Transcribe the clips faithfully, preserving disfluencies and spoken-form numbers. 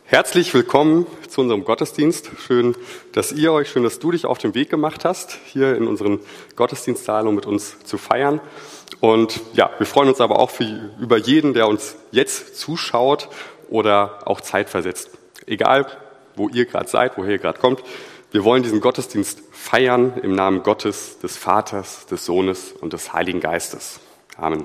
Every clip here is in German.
Herzlich willkommen zu unserem Gottesdienst. Schön, dass ihr euch, schön, dass du dich auf den Weg gemacht hast, hier in unseren Gottesdienstsaal, um mit uns zu feiern. Und ja, wir freuen uns aber auch für, über jeden, der uns jetzt zuschaut oder auch zeitversetzt. Egal, wo ihr gerade seid, woher ihr gerade kommt, wir wollen diesen Gottesdienst feiern im Namen Gottes, des Vaters, des Sohnes und des Heiligen Geistes. Amen.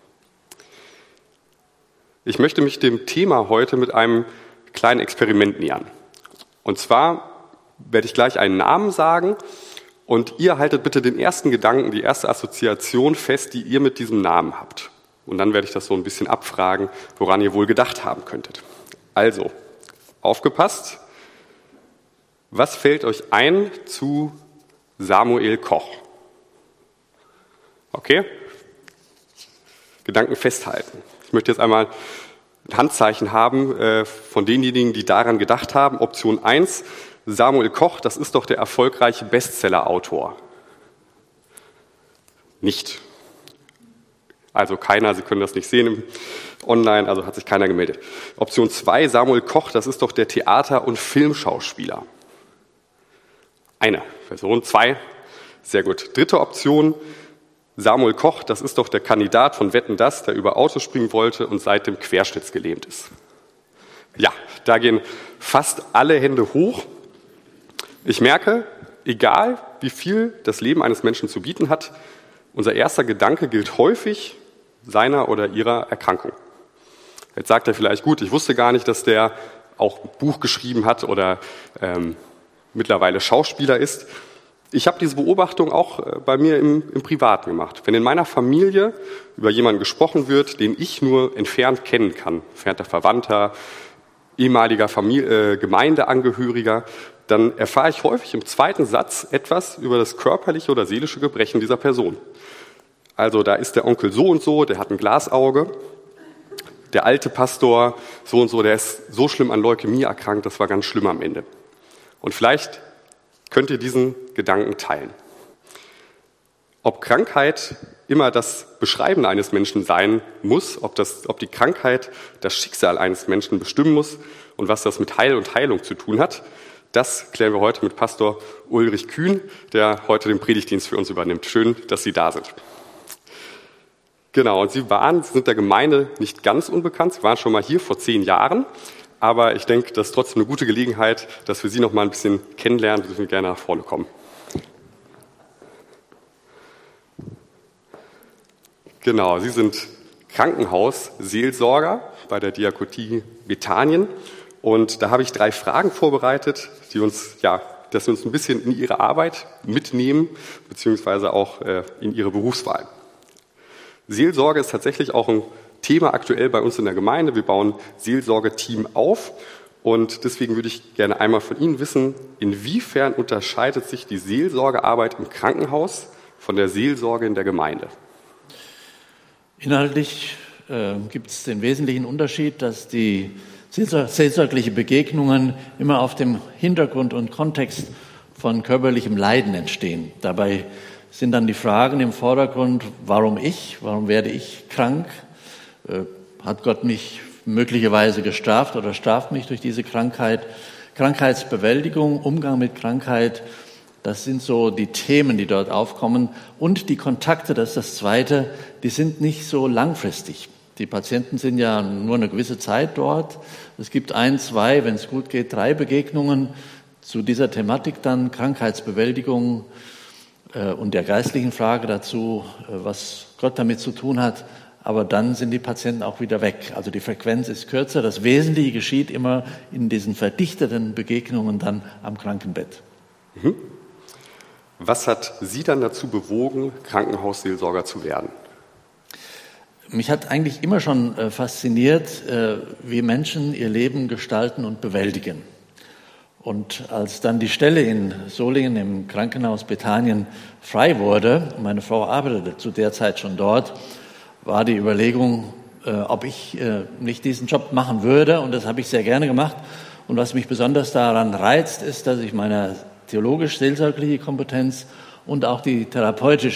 Ich möchte mich dem Thema heute mit einem kleinen Experiment nähern. Und zwar werde ich gleich einen Namen sagen und ihr haltet bitte den ersten Gedanken, die erste Assoziation fest, die ihr mit diesem Namen habt. Und dann werde ich das so ein bisschen abfragen, woran ihr wohl gedacht haben könntet. Also, aufgepasst. Was fällt euch ein zu Samuel Koch? Okay? Gedanken festhalten. Ich möchte jetzt einmal ein Handzeichen haben äh, von denjenigen, die daran gedacht haben. Option eins, Samuel Koch, das ist doch der erfolgreiche Bestseller-Autor. Nicht. Also keiner, Sie können das nicht sehen im online, also hat sich keiner gemeldet. Option zwei, Samuel Koch, das ist doch der Theater- und Filmschauspieler. Eine Person, zwei, sehr gut. Dritte Option, Samuel Koch, das ist doch der Kandidat von Wetten, dass, der über Autos springen wollte und seitdem querschnittsgelähmt ist. Ja, da gehen fast alle Hände hoch. Ich merke, egal wie viel das Leben eines Menschen zu bieten hat, unser erster Gedanke gilt häufig seiner oder ihrer Erkrankung. Jetzt sagt er vielleicht, gut, ich wusste gar nicht, dass der auch ein Buch geschrieben hat oder ähm, mittlerweile Schauspieler ist. Ich habe diese Beobachtung auch bei mir im, im Privaten gemacht. Wenn in meiner Familie über jemanden gesprochen wird, den ich nur entfernt kennen kann, entfernter Verwandter, ehemaliger Familie, äh, Gemeindeangehöriger, dann erfahre ich häufig im zweiten Satz etwas über das körperliche oder seelische Gebrechen dieser Person. Also da ist der Onkel so und so, der hat ein Glasauge, der alte Pastor so und so, der ist so schlimm an Leukämie erkrankt, das war ganz schlimm am Ende. Und vielleicht könnt ihr diesen Gedanken teilen. Ob Krankheit immer das Beschreiben eines Menschen sein muss, ob, das, ob die Krankheit das Schicksal eines Menschen bestimmen muss und was das mit Heil und Heilung zu tun hat, das klären wir heute mit Pastor Ulrich Kühn, der heute den Predigtdienst für uns übernimmt. Schön, dass Sie da sind. Genau, und Sie waren, Sie sind der Gemeinde nicht ganz unbekannt. Sie waren schon mal hier vor zehn Jahren. Aber ich denke, das ist trotzdem eine gute Gelegenheit, dass wir Sie noch mal ein bisschen kennenlernen. Sie dürfen gerne nach vorne kommen. Genau, Sie sind Krankenhausseelsorger bei der Diakonie Bethanien. Und da habe ich drei Fragen vorbereitet, die uns, ja, dass wir uns ein bisschen in Ihre Arbeit mitnehmen, beziehungsweise auch äh, in Ihre Berufswahl. Seelsorge ist tatsächlich auch ein Thema aktuell bei uns in der Gemeinde. Wir bauen Seelsorgeteam auf und deswegen würde ich gerne einmal von Ihnen wissen, inwiefern unterscheidet sich die Seelsorgearbeit im Krankenhaus von der Seelsorge in der Gemeinde? Inhaltlich äh, gibt es den wesentlichen Unterschied, dass die seelsorgliche Begegnungen immer auf dem Hintergrund und Kontext von körperlichem Leiden entstehen. Dabei sind dann die Fragen im Vordergrund, warum ich, warum werde ich krank? Hat Gott mich möglicherweise gestraft oder straft mich durch diese Krankheit? Krankheitsbewältigung, Umgang mit Krankheit, das sind so die Themen, die dort aufkommen. Und die Kontakte, das ist das Zweite, die sind nicht so langfristig. Die Patienten sind ja nur eine gewisse Zeit dort. Es gibt ein, zwei, wenn es gut geht, drei Begegnungen zu dieser Thematik dann, Krankheitsbewältigung äh, und der geistlichen Frage dazu, äh, was Gott damit zu tun hat. Aber dann sind die Patienten auch wieder weg. Also die Frequenz ist kürzer. Das Wesentliche geschieht immer in diesen verdichteten Begegnungen dann am Krankenbett. Mhm. Was hat Sie dann dazu bewogen, Krankenhausseelsorger zu werden? Mich hat eigentlich immer schon äh, fasziniert, äh, wie Menschen ihr Leben gestalten und bewältigen. Und als dann die Stelle in Solingen im Krankenhaus Bethanien frei wurde, meine Frau arbeitete zu der Zeit schon dort, war die Überlegung, äh, ob ich äh, nicht diesen Job machen würde. Und das habe ich sehr gerne gemacht. Und was mich besonders daran reizt, ist, dass ich meine theologisch-seelsorgliche Kompetenz und auch die therapeutisch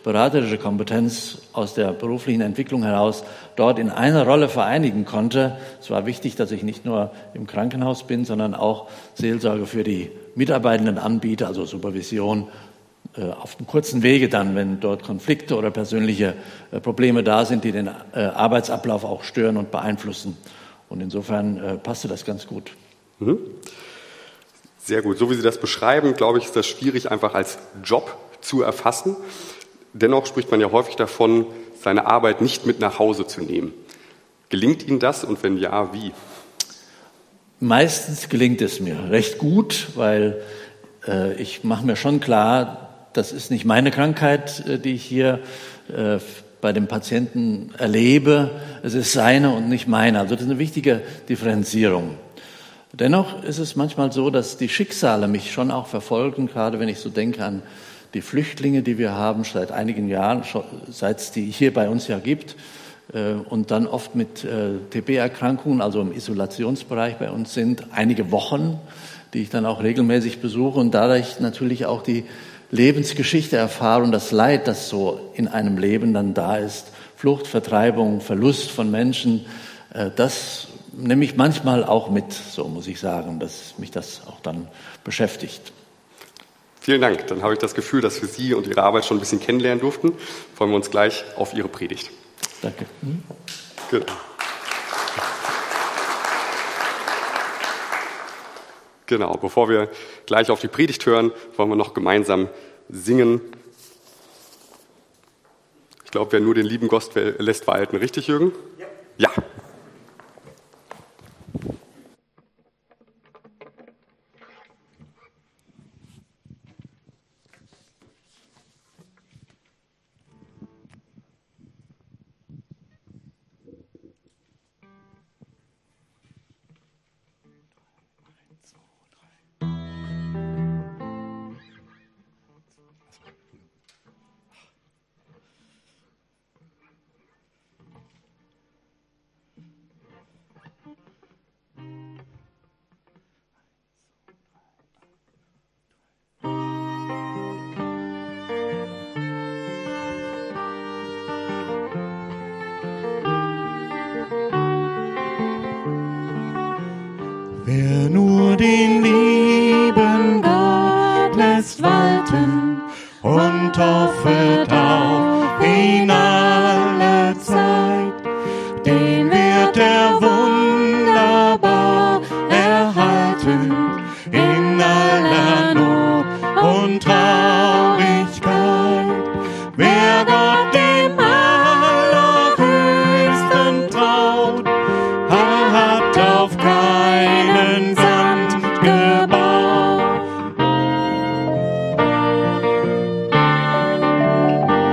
beraterische Kompetenz aus der beruflichen Entwicklung heraus dort in einer Rolle vereinigen konnte. Es war wichtig, dass ich nicht nur im Krankenhaus bin, sondern auch Seelsorge für die Mitarbeitenden anbiete, also Supervision auf dem kurzen Wege dann, wenn dort Konflikte oder persönliche Probleme da sind, die den Arbeitsablauf auch stören und beeinflussen. Und insofern passte das ganz gut. Mhm. Sehr gut. So wie Sie das beschreiben, glaube ich, ist das schwierig, einfach als Job zu erfassen. Dennoch spricht man ja häufig davon, seine Arbeit nicht mit nach Hause zu nehmen. Gelingt Ihnen das und wenn ja, wie? Meistens gelingt es mir recht gut, weil äh, ich mache mir schon klar, das ist nicht meine Krankheit, äh, die ich hier äh, bei dem Patienten erlebe. Es ist seine und nicht meine. Also das ist eine wichtige Differenzierung. Dennoch ist es manchmal so, dass die Schicksale mich schon auch verfolgen, gerade wenn ich so denke an die Flüchtlinge, die wir haben seit einigen Jahren, seit es die hier bei uns ja gibt, und dann oft mit T B-Erkrankungen, also im Isolationsbereich bei uns sind, einige Wochen, die ich dann auch regelmäßig besuche und dadurch natürlich auch die Lebensgeschichte erfahre und das Leid, das so in einem Leben dann da ist, Flucht, Vertreibung, Verlust von Menschen, das nehme ich manchmal auch mit, so muss ich sagen, dass mich das auch dann beschäftigt. Vielen Dank. Dann habe ich das Gefühl, dass wir Sie und Ihre Arbeit schon ein bisschen kennenlernen durften. Freuen wir uns gleich auf Ihre Predigt. Danke. Mhm. Genau. Genau, bevor wir gleich auf die Predigt hören, wollen wir noch gemeinsam singen. Ich glaube, wer nur den lieben Gott lässt walten. Richtig, Jürgen? Ja. Ja. Wer nur den lieben Gott lässt walten und hoffet auf ihn alle Zeit, den wird er wunderbar erhalten in aller Not und Traurigkeit. Wer Gott dem Allerhöchsten traut, er hat auf keinen Sand gebaut.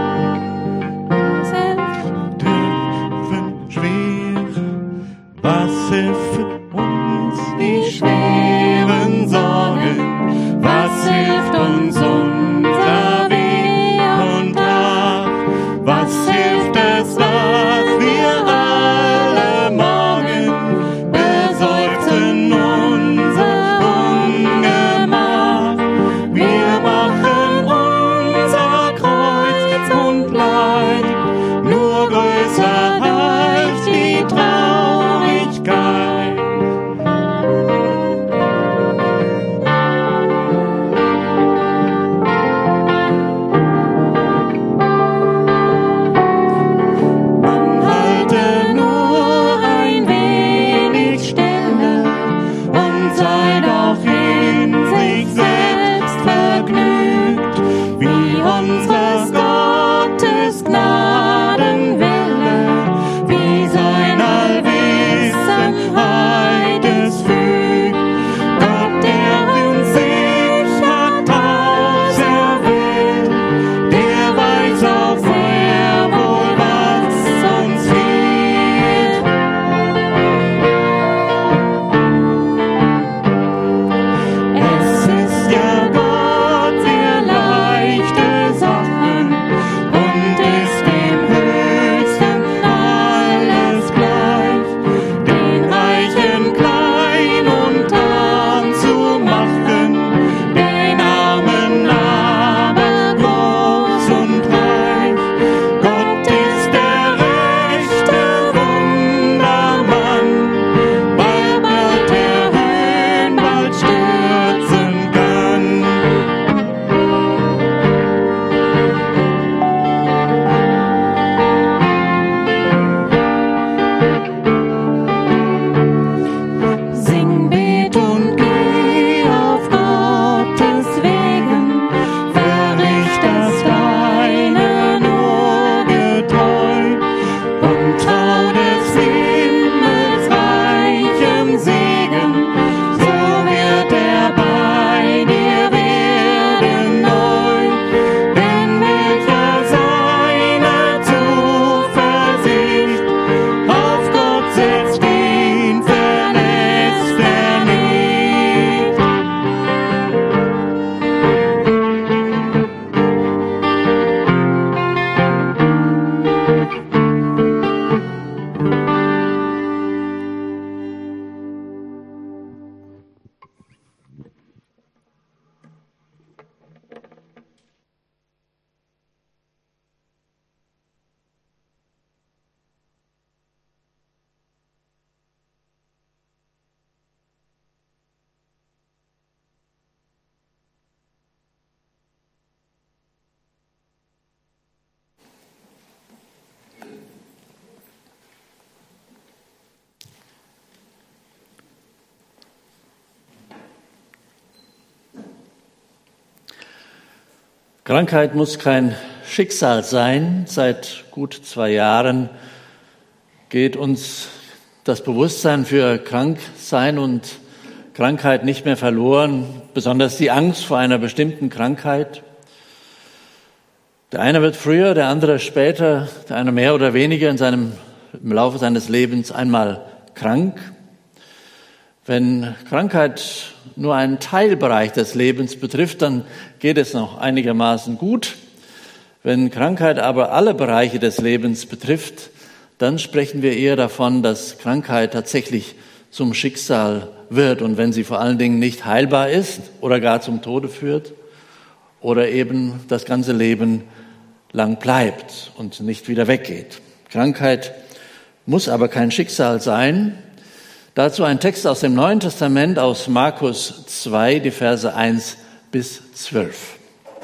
Krankheit muss kein Schicksal sein. Seit gut zwei Jahren geht uns das Bewusstsein für Kranksein und Krankheit nicht mehr verloren, besonders die Angst vor einer bestimmten Krankheit. Der eine wird früher, der andere später, der eine mehr oder weniger in seinem, im Laufe seines Lebens einmal krank. Wenn Krankheit nur einen Teilbereich des Lebens betrifft, dann geht es noch einigermaßen gut. Wenn Krankheit aber alle Bereiche des Lebens betrifft, dann sprechen wir eher davon, dass Krankheit tatsächlich zum Schicksal wird und wenn sie vor allen Dingen nicht heilbar ist oder gar zum Tode führt oder eben das ganze Leben lang bleibt und nicht wieder weggeht. Krankheit muss aber kein Schicksal sein. Dazu ein Text aus dem Neuen Testament, aus Markus zwei, die Verse eins bis zwölf.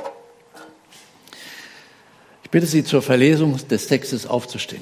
Ich bitte Sie zur Verlesung des Textes aufzustehen.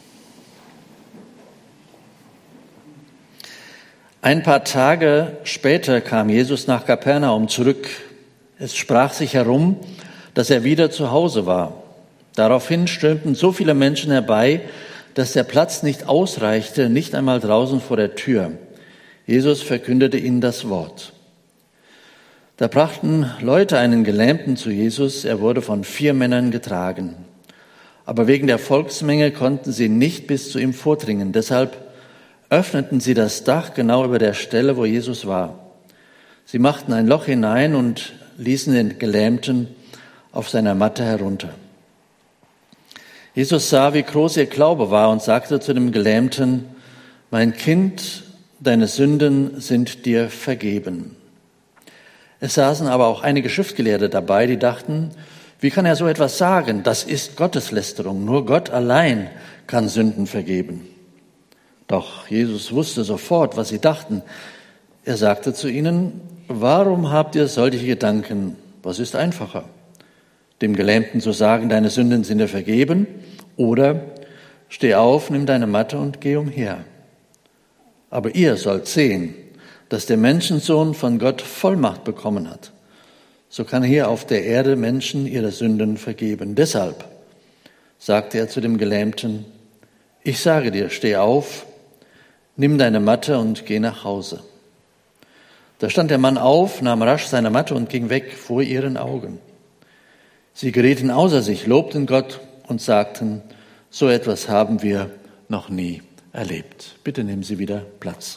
Ein paar Tage später kam Jesus nach Kapernaum zurück. Es sprach sich herum, dass er wieder zu Hause war. Daraufhin strömten so viele Menschen herbei, dass der Platz nicht ausreichte, nicht einmal draußen vor der Tür. Jesus verkündete ihnen das Wort. Da brachten Leute einen Gelähmten zu Jesus. Er wurde von vier Männern getragen. Aber wegen der Volksmenge konnten sie nicht bis zu ihm vordringen. Deshalb öffneten sie das Dach genau über der Stelle, wo Jesus war. Sie machten ein Loch hinein und ließen den Gelähmten auf seiner Matte herunter. Jesus sah, wie groß ihr Glaube war und sagte zu dem Gelähmten: Mein Kind, deine Sünden sind dir vergeben. Es saßen aber auch einige Schriftgelehrte dabei, die dachten: Wie kann er so etwas sagen? Das ist Gotteslästerung. Nur Gott allein kann Sünden vergeben. Doch Jesus wusste sofort, was sie dachten. Er sagte zu ihnen: Warum habt ihr solche Gedanken? Was ist einfacher? Dem Gelähmten zu sagen, deine Sünden sind dir vergeben, oder steh auf, nimm deine Matte und geh umher. Aber ihr sollt sehen, dass der Menschensohn von Gott Vollmacht bekommen hat. So kann hier auf der Erde Menschen ihre Sünden vergeben. Deshalb sagte er zu dem Gelähmten: Ich sage dir, steh auf, nimm deine Matte und geh nach Hause. Da stand der Mann auf, nahm rasch seine Matte und ging weg vor ihren Augen. Sie gerieten außer sich, lobten Gott und sagten: So etwas haben wir noch nie erlebt. Bitte nehmen Sie wieder Platz.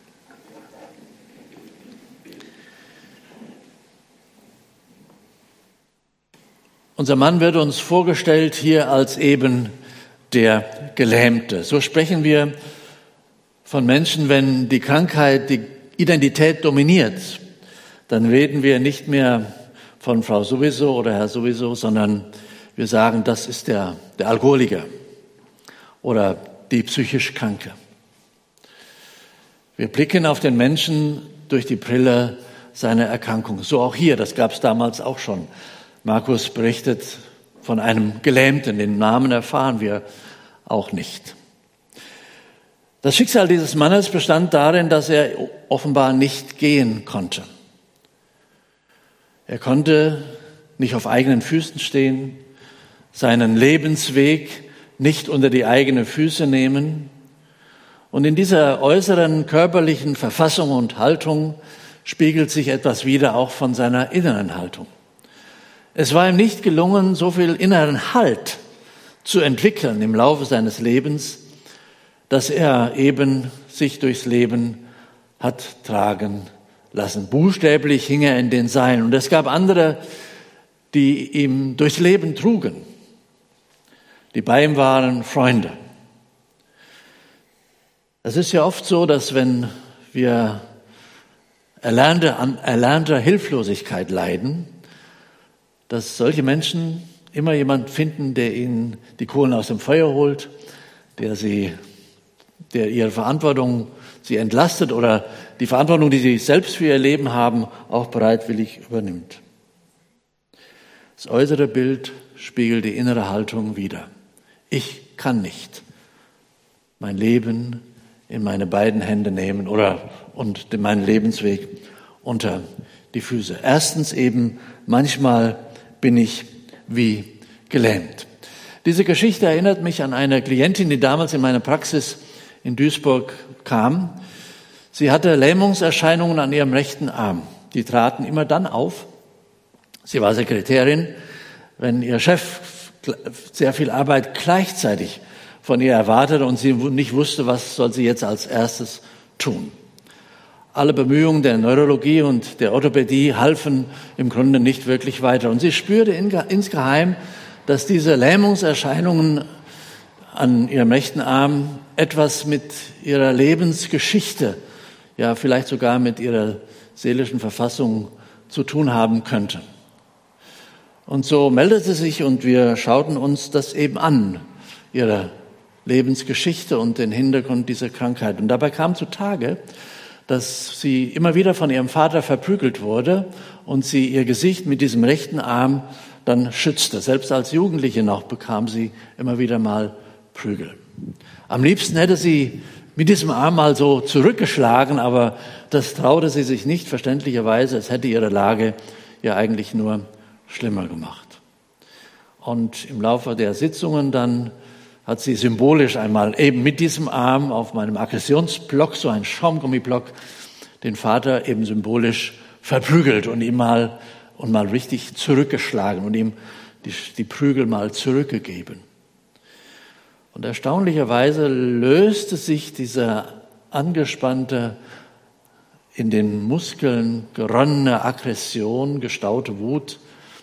Unser Mann wird uns vorgestellt hier als eben der Gelähmte. So sprechen wir von Menschen, wenn die Krankheit die Identität dominiert. Dann reden wir nicht mehr von Frau sowieso oder Herr sowieso, sondern wir sagen, das ist der, der Alkoholiker oder die psychisch Kranke. Wir blicken auf den Menschen durch die Brille seiner Erkrankung. So auch hier, das gab es damals auch schon. Markus berichtet von einem Gelähmten, den Namen erfahren wir auch nicht. Das Schicksal dieses Mannes bestand darin, dass er offenbar nicht gehen konnte. Er konnte nicht auf eigenen Füßen stehen, seinen Lebensweg nicht unter die eigenen Füße nehmen. Und in dieser äußeren körperlichen Verfassung und Haltung spiegelt sich etwas wider, auch von seiner inneren Haltung. Es war ihm nicht gelungen, so viel inneren Halt zu entwickeln im Laufe seines Lebens, dass er eben sich durchs Leben hat tragen lassen. Buchstäblich hing er in den Seilen. Und es gab andere, die ihm durchs Leben trugen, die bei ihm waren, Freunde. Es ist ja oft so, dass wenn wir erlernte, an erlernter Hilflosigkeit leiden, dass solche Menschen immer jemand finden, der ihnen die Kohlen aus dem Feuer holt, der sie, der ihre Verantwortung sie entlastet oder die Verantwortung, die sie selbst für ihr Leben haben, auch bereitwillig übernimmt. Das äußere Bild spiegelt die innere Haltung wider. Ich kann nicht mein Leben in meine beiden Hände nehmen oder und meinen Lebensweg unter die Füße. Erstens eben, manchmal bin ich wie gelähmt. Diese Geschichte erinnert mich an eine Klientin, die damals in meine Praxis in Duisburg kam. Sie hatte Lähmungserscheinungen an ihrem rechten Arm. Die traten immer dann auf. Sie war Sekretärin, wenn ihr Chef sehr viel Arbeit gleichzeitig von ihr erwartete und sie nicht wusste, was soll sie jetzt als erstes tun. Alle Bemühungen der Neurologie und der Orthopädie halfen im Grunde nicht wirklich weiter. Und sie spürte insgeheim, dass diese Lähmungserscheinungen an ihrem rechten Arm etwas mit ihrer Lebensgeschichte, ja vielleicht sogar mit ihrer seelischen Verfassung zu tun haben könnte. Und so meldete sie sich und wir schauten uns das eben an, ihre Lebensgeschichte und den Hintergrund dieser Krankheit. Und dabei kam zutage, dass sie immer wieder von ihrem Vater verprügelt wurde und sie ihr Gesicht mit diesem rechten Arm dann schützte. Selbst als Jugendliche noch bekam sie immer wieder mal Prügel. Am liebsten hätte sie mit diesem Arm mal so zurückgeschlagen, aber das traute sie sich nicht, verständlicherweise. Es hätte ihre Lage ja eigentlich nur schlimmer gemacht. Und im Laufe der Sitzungen dann hat sie symbolisch einmal eben mit diesem Arm auf meinem Aggressionsblock, so ein Schaumgummiblock, den Vater eben symbolisch verprügelt und ihm mal und mal richtig zurückgeschlagen und ihm die, die Prügel mal zurückgegeben. Und erstaunlicherweise löste sich diese angespannte, in den Muskeln geronnene Aggression, gestaute Wut.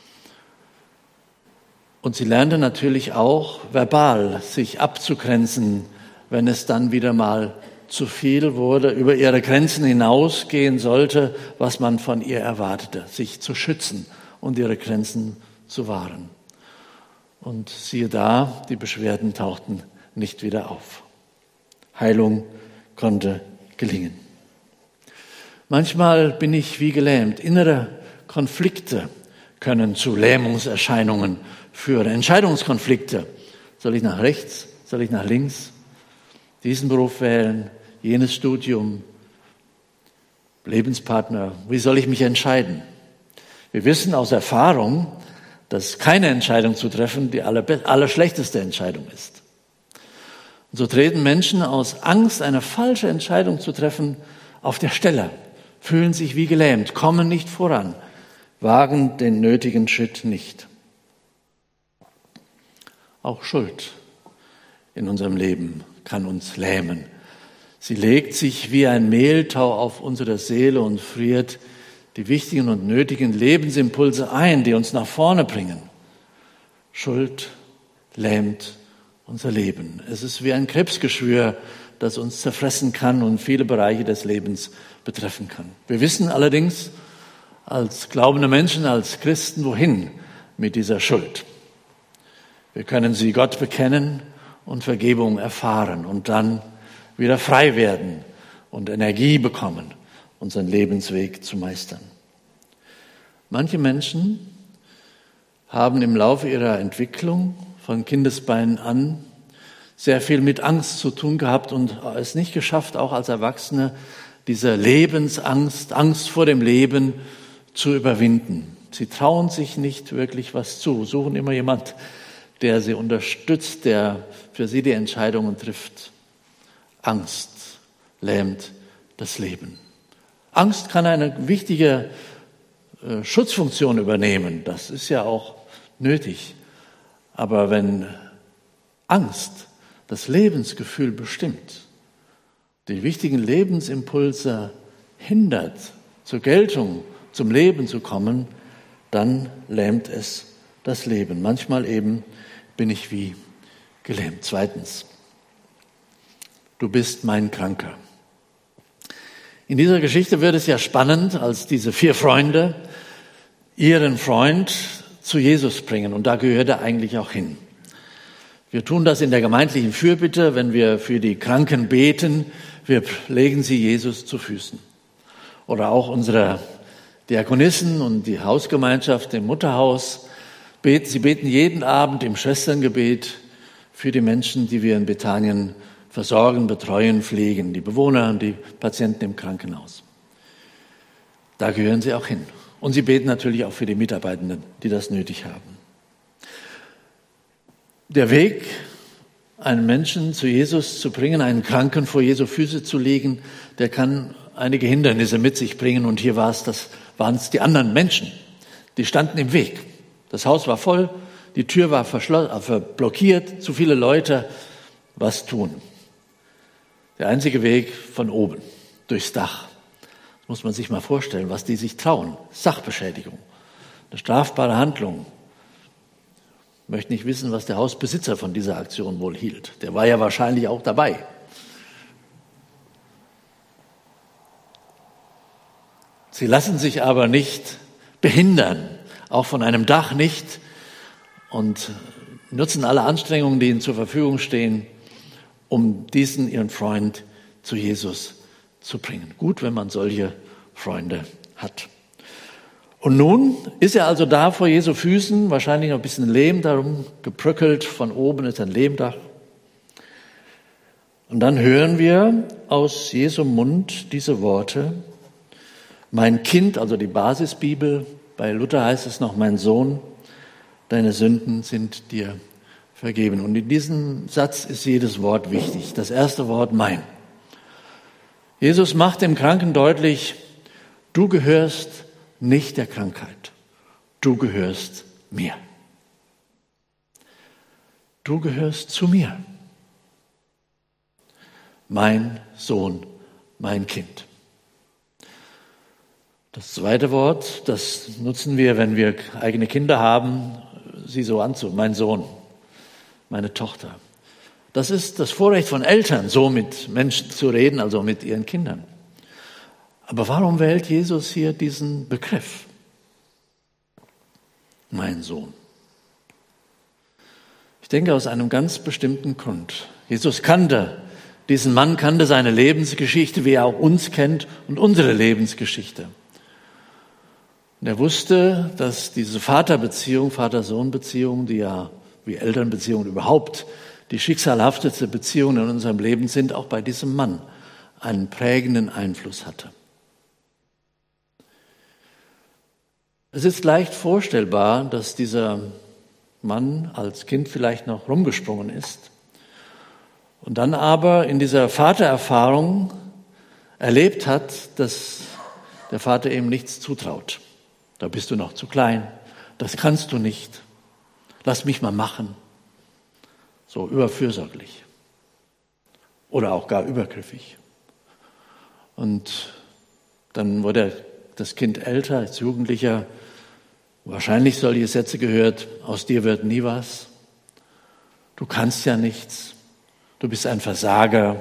Und sie lernte natürlich auch verbal sich abzugrenzen, wenn es dann wieder mal zu viel wurde, über ihre Grenzen hinausgehen sollte, was man von ihr erwartete, sich zu schützen und ihre Grenzen zu wahren. Und siehe da, die Beschwerden tauchten nicht wieder auf. Heilung konnte gelingen. Manchmal bin ich wie gelähmt. Innere Konflikte können zu Lähmungserscheinungen führen. Entscheidungskonflikte. Soll ich nach rechts? Soll ich nach links? Diesen Beruf wählen? Jenes Studium? Lebenspartner? Wie soll ich mich entscheiden? Wir wissen aus Erfahrung, dass keine Entscheidung zu treffen die allerschlechteste Entscheidung ist. Und so treten Menschen aus Angst, eine falsche Entscheidung zu treffen, auf der Stelle, fühlen sich wie gelähmt, kommen nicht voran, wagen den nötigen Schritt nicht. Auch Schuld in unserem Leben kann uns lähmen. Sie legt sich wie ein Mehltau auf unsere Seele und friert die wichtigen und nötigen Lebensimpulse ein, die uns nach vorne bringen. Schuld lähmt unser Leben. Es ist wie ein Krebsgeschwür, das uns zerfressen kann und viele Bereiche des Lebens betreffen kann. Wir wissen allerdings als glaubende Menschen, als Christen, wohin mit dieser Schuld. Wir können sie Gott bekennen und Vergebung erfahren und dann wieder frei werden und Energie bekommen, unseren Lebensweg zu meistern. Manche Menschen haben im Laufe ihrer Entwicklung von Kindesbeinen an sehr viel mit Angst zu tun gehabt und es nicht geschafft, auch als Erwachsene diese Lebensangst, Angst vor dem Leben zu überwinden. Sie trauen sich nicht wirklich was zu, suchen immer jemand, der sie unterstützt, der für sie die Entscheidungen trifft. Angst lähmt das Leben. Angst kann eine wichtige äh, Schutzfunktion übernehmen. Das ist ja auch nötig. Aber wenn Angst das Lebensgefühl bestimmt, die wichtigen Lebensimpulse hindert, zur Geltung, zum Leben zu kommen, dann lähmt es das Leben. Manchmal eben bin ich wie gelähmt. Zweitens, du bist mein Kranker. In dieser Geschichte wird es ja spannend, als diese vier Freunde ihren Freund zu Jesus bringen. Und da gehört er eigentlich auch hin. Wir tun das in der gemeindlichen Fürbitte, wenn wir für die Kranken beten. Wir legen sie Jesus zu Füßen. Oder auch unsere Diakonissen und die Hausgemeinschaft im Mutterhaus beten. Sie beten jeden Abend im Schwesterngebet für die Menschen, die wir in Bethanien versorgen, betreuen, pflegen, die Bewohner und die Patienten im Krankenhaus. Da gehören sie auch hin. Und sie beten natürlich auch für die Mitarbeitenden, die das nötig haben. Der Weg, einen Menschen zu Jesus zu bringen, einen Kranken vor Jesu Füße zu legen, der kann einige Hindernisse mit sich bringen. Und hier war es, das waren es die anderen Menschen, die standen im Weg. Das Haus war voll, die Tür war verschlossen, blockiert, zu viele Leute. Was tun? Der einzige Weg von oben, durchs Dach. Das muss man sich mal vorstellen, was die sich trauen. Sachbeschädigung, eine strafbare Handlung. Ich möchte nicht wissen, was der Hausbesitzer von dieser Aktion wohl hielt. Der war ja wahrscheinlich auch dabei. Sie lassen sich aber nicht behindern, auch von einem Dach nicht, und nutzen alle Anstrengungen, die ihnen zur Verfügung stehen, um diesen ihren Freund zu Jesus zu bringen. Gut, wenn man solche Freunde hat. Und nun ist er also da vor Jesu Füßen, wahrscheinlich noch ein bisschen Lehm darum gebröckelt, von oben ist ein Lehmdach. Und dann hören wir aus Jesu Mund diese Worte: Mein Kind, also die Basisbibel, bei Luther heißt es noch, mein Sohn, deine Sünden sind dir vergeben. Und in diesem Satz ist jedes Wort wichtig. Das erste Wort, mein. Jesus macht dem Kranken deutlich, du gehörst nicht der Krankheit. Du gehörst mir. Du gehörst zu mir. Mein Sohn, mein Kind. Das zweite Wort, das nutzen wir, wenn wir eigene Kinder haben, sie so anzu, mein Sohn, meine Tochter. Das ist das Vorrecht von Eltern, so mit Menschen zu reden, also mit ihren Kindern. Aber warum wählt Jesus hier diesen Begriff? Mein Sohn. Ich denke aus einem ganz bestimmten Grund. Jesus kannte diesen Mann, kannte seine Lebensgeschichte, wie er auch uns kennt und unsere Lebensgeschichte. Und er wusste, dass diese Vaterbeziehung, Vater-Sohn-Beziehung, die ja wie Elternbeziehungen überhaupt die schicksalhafteste Beziehung in unserem Leben sind, auch bei diesem Mann einen prägenden Einfluss hatte. Es ist leicht vorstellbar, dass dieser Mann als Kind vielleicht noch rumgesprungen ist und dann aber in dieser Vatererfahrung erlebt hat, dass der Vater ihm nichts zutraut. Da bist du noch zu klein, das kannst du nicht, lass mich mal machen. So überfürsorglich oder auch gar übergriffig. Und dann wurde das Kind älter, als Jugendlicher, wahrscheinlich solche Sätze gehört, aus dir wird nie was, du kannst ja nichts, du bist ein Versager.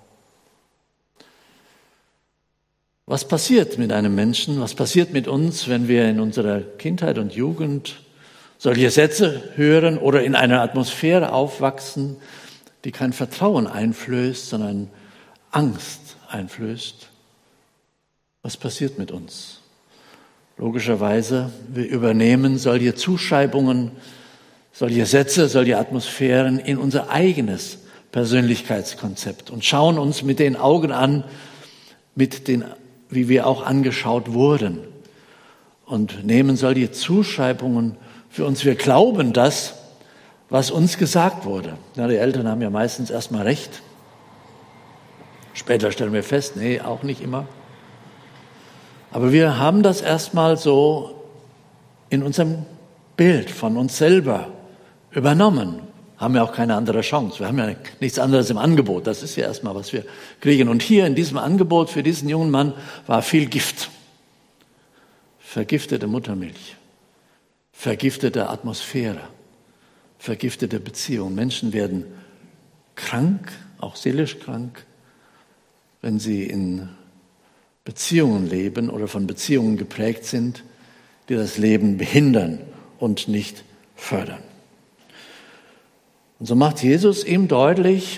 Was passiert mit einem Menschen, was passiert mit uns, wenn wir in unserer Kindheit und Jugend solche Sätze hören oder in einer Atmosphäre aufwachsen, die kein Vertrauen einflößt, sondern Angst einflößt? Was passiert mit uns? Logischerweise, wir übernehmen solche Zuschreibungen, solche Sätze, solche Atmosphären in unser eigenes Persönlichkeitskonzept und schauen uns mit den Augen an, mit den, wie wir auch angeschaut wurden, und nehmen solche Zuschreibungen für uns. Wir glauben das, was uns gesagt wurde. Ja, die Eltern haben ja meistens erstmal recht. Später stellen wir fest, nee, auch nicht immer. Aber wir haben das erstmal so in unserem Bild von uns selber übernommen. Haben ja auch keine andere Chance. Wir haben ja nichts anderes im Angebot. Das ist ja erstmal, was wir kriegen. Und hier in diesem Angebot für diesen jungen Mann war viel Gift. Vergiftete Muttermilch. Vergiftete Atmosphäre. Vergiftete Beziehungen. Menschen werden krank, auch seelisch krank, wenn sie in Beziehungen leben oder von Beziehungen geprägt sind, die das Leben behindern und nicht fördern. Und so macht Jesus ihm deutlich,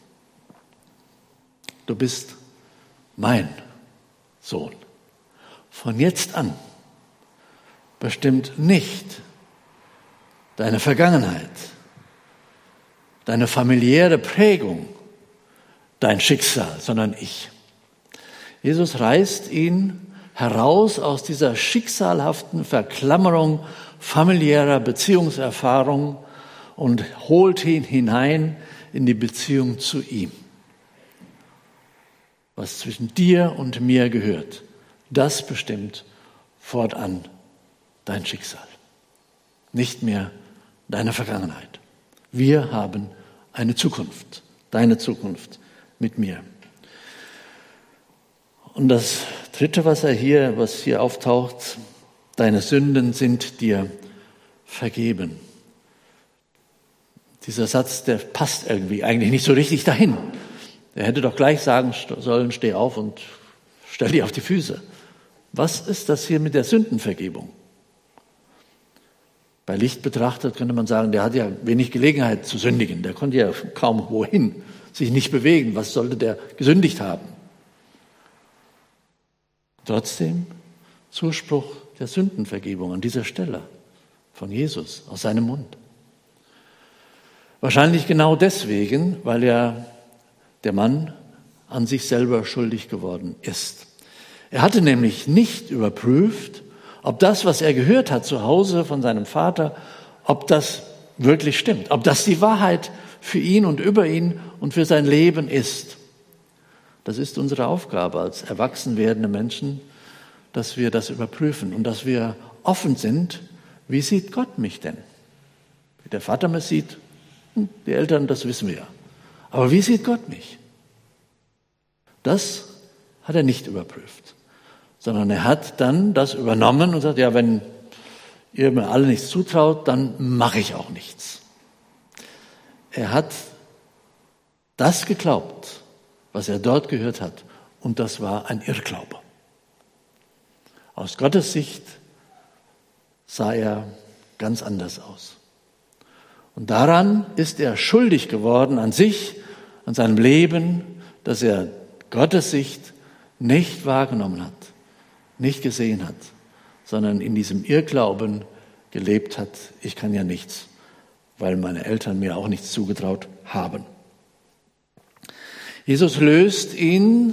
du bist mein Sohn. Von jetzt an bestimmt nicht deine Vergangenheit, deine familiäre Prägung, dein Schicksal, sondern ich. Jesus reißt ihn heraus aus dieser schicksalhaften Verklammerung familiärer Beziehungserfahrung und holt ihn hinein in die Beziehung zu ihm. Was zwischen dir und mir gehört, das bestimmt fortan dein Schicksal, nicht mehr deine Vergangenheit. Wir haben eine Zukunft, deine Zukunft mit mir. Und das Dritte, was er hier, was hier auftaucht, deine Sünden sind dir vergeben. Dieser Satz, der passt irgendwie eigentlich nicht so richtig dahin. Er hätte doch gleich sagen sollen, steh auf und stell dich auf die Füße. Was ist das hier mit der Sündenvergebung? Bei Licht betrachtet könnte man sagen, der hat ja wenig Gelegenheit zu sündigen. Der konnte ja kaum wohin, sich nicht bewegen. Was sollte der gesündigt haben? Trotzdem Zuspruch der Sündenvergebung an dieser Stelle von Jesus aus seinem Mund. Wahrscheinlich genau deswegen, weil er, der Mann, an sich selber schuldig geworden ist. Er hatte nämlich nicht überprüft, ob das, was er gehört hat zu Hause von seinem Vater, ob das wirklich stimmt, ob das die Wahrheit für ihn und über ihn und für sein Leben ist. Das ist unsere Aufgabe als erwachsen werdende Menschen, dass wir das überprüfen und dass wir offen sind, wie sieht Gott mich denn? Wie der Vater mich sieht, die Eltern, das wissen wir ja. Aber wie sieht Gott mich? Das hat er nicht überprüft, sondern er hat dann das übernommen und sagt, ja, wenn ihr mir alle nichts zutraut, dann mache ich auch nichts. Er hat das geglaubt, was er dort gehört hat, und das war ein Irrglaube. Aus Gottes Sicht sah er ganz anders aus. Und daran ist er schuldig geworden, an sich, an seinem Leben, dass er Gottes Sicht nicht wahrgenommen hat, nicht gesehen hat, sondern in diesem Irrglauben gelebt hat, ich kann ja nichts, weil meine Eltern mir auch nichts zugetraut haben. Jesus löst ihn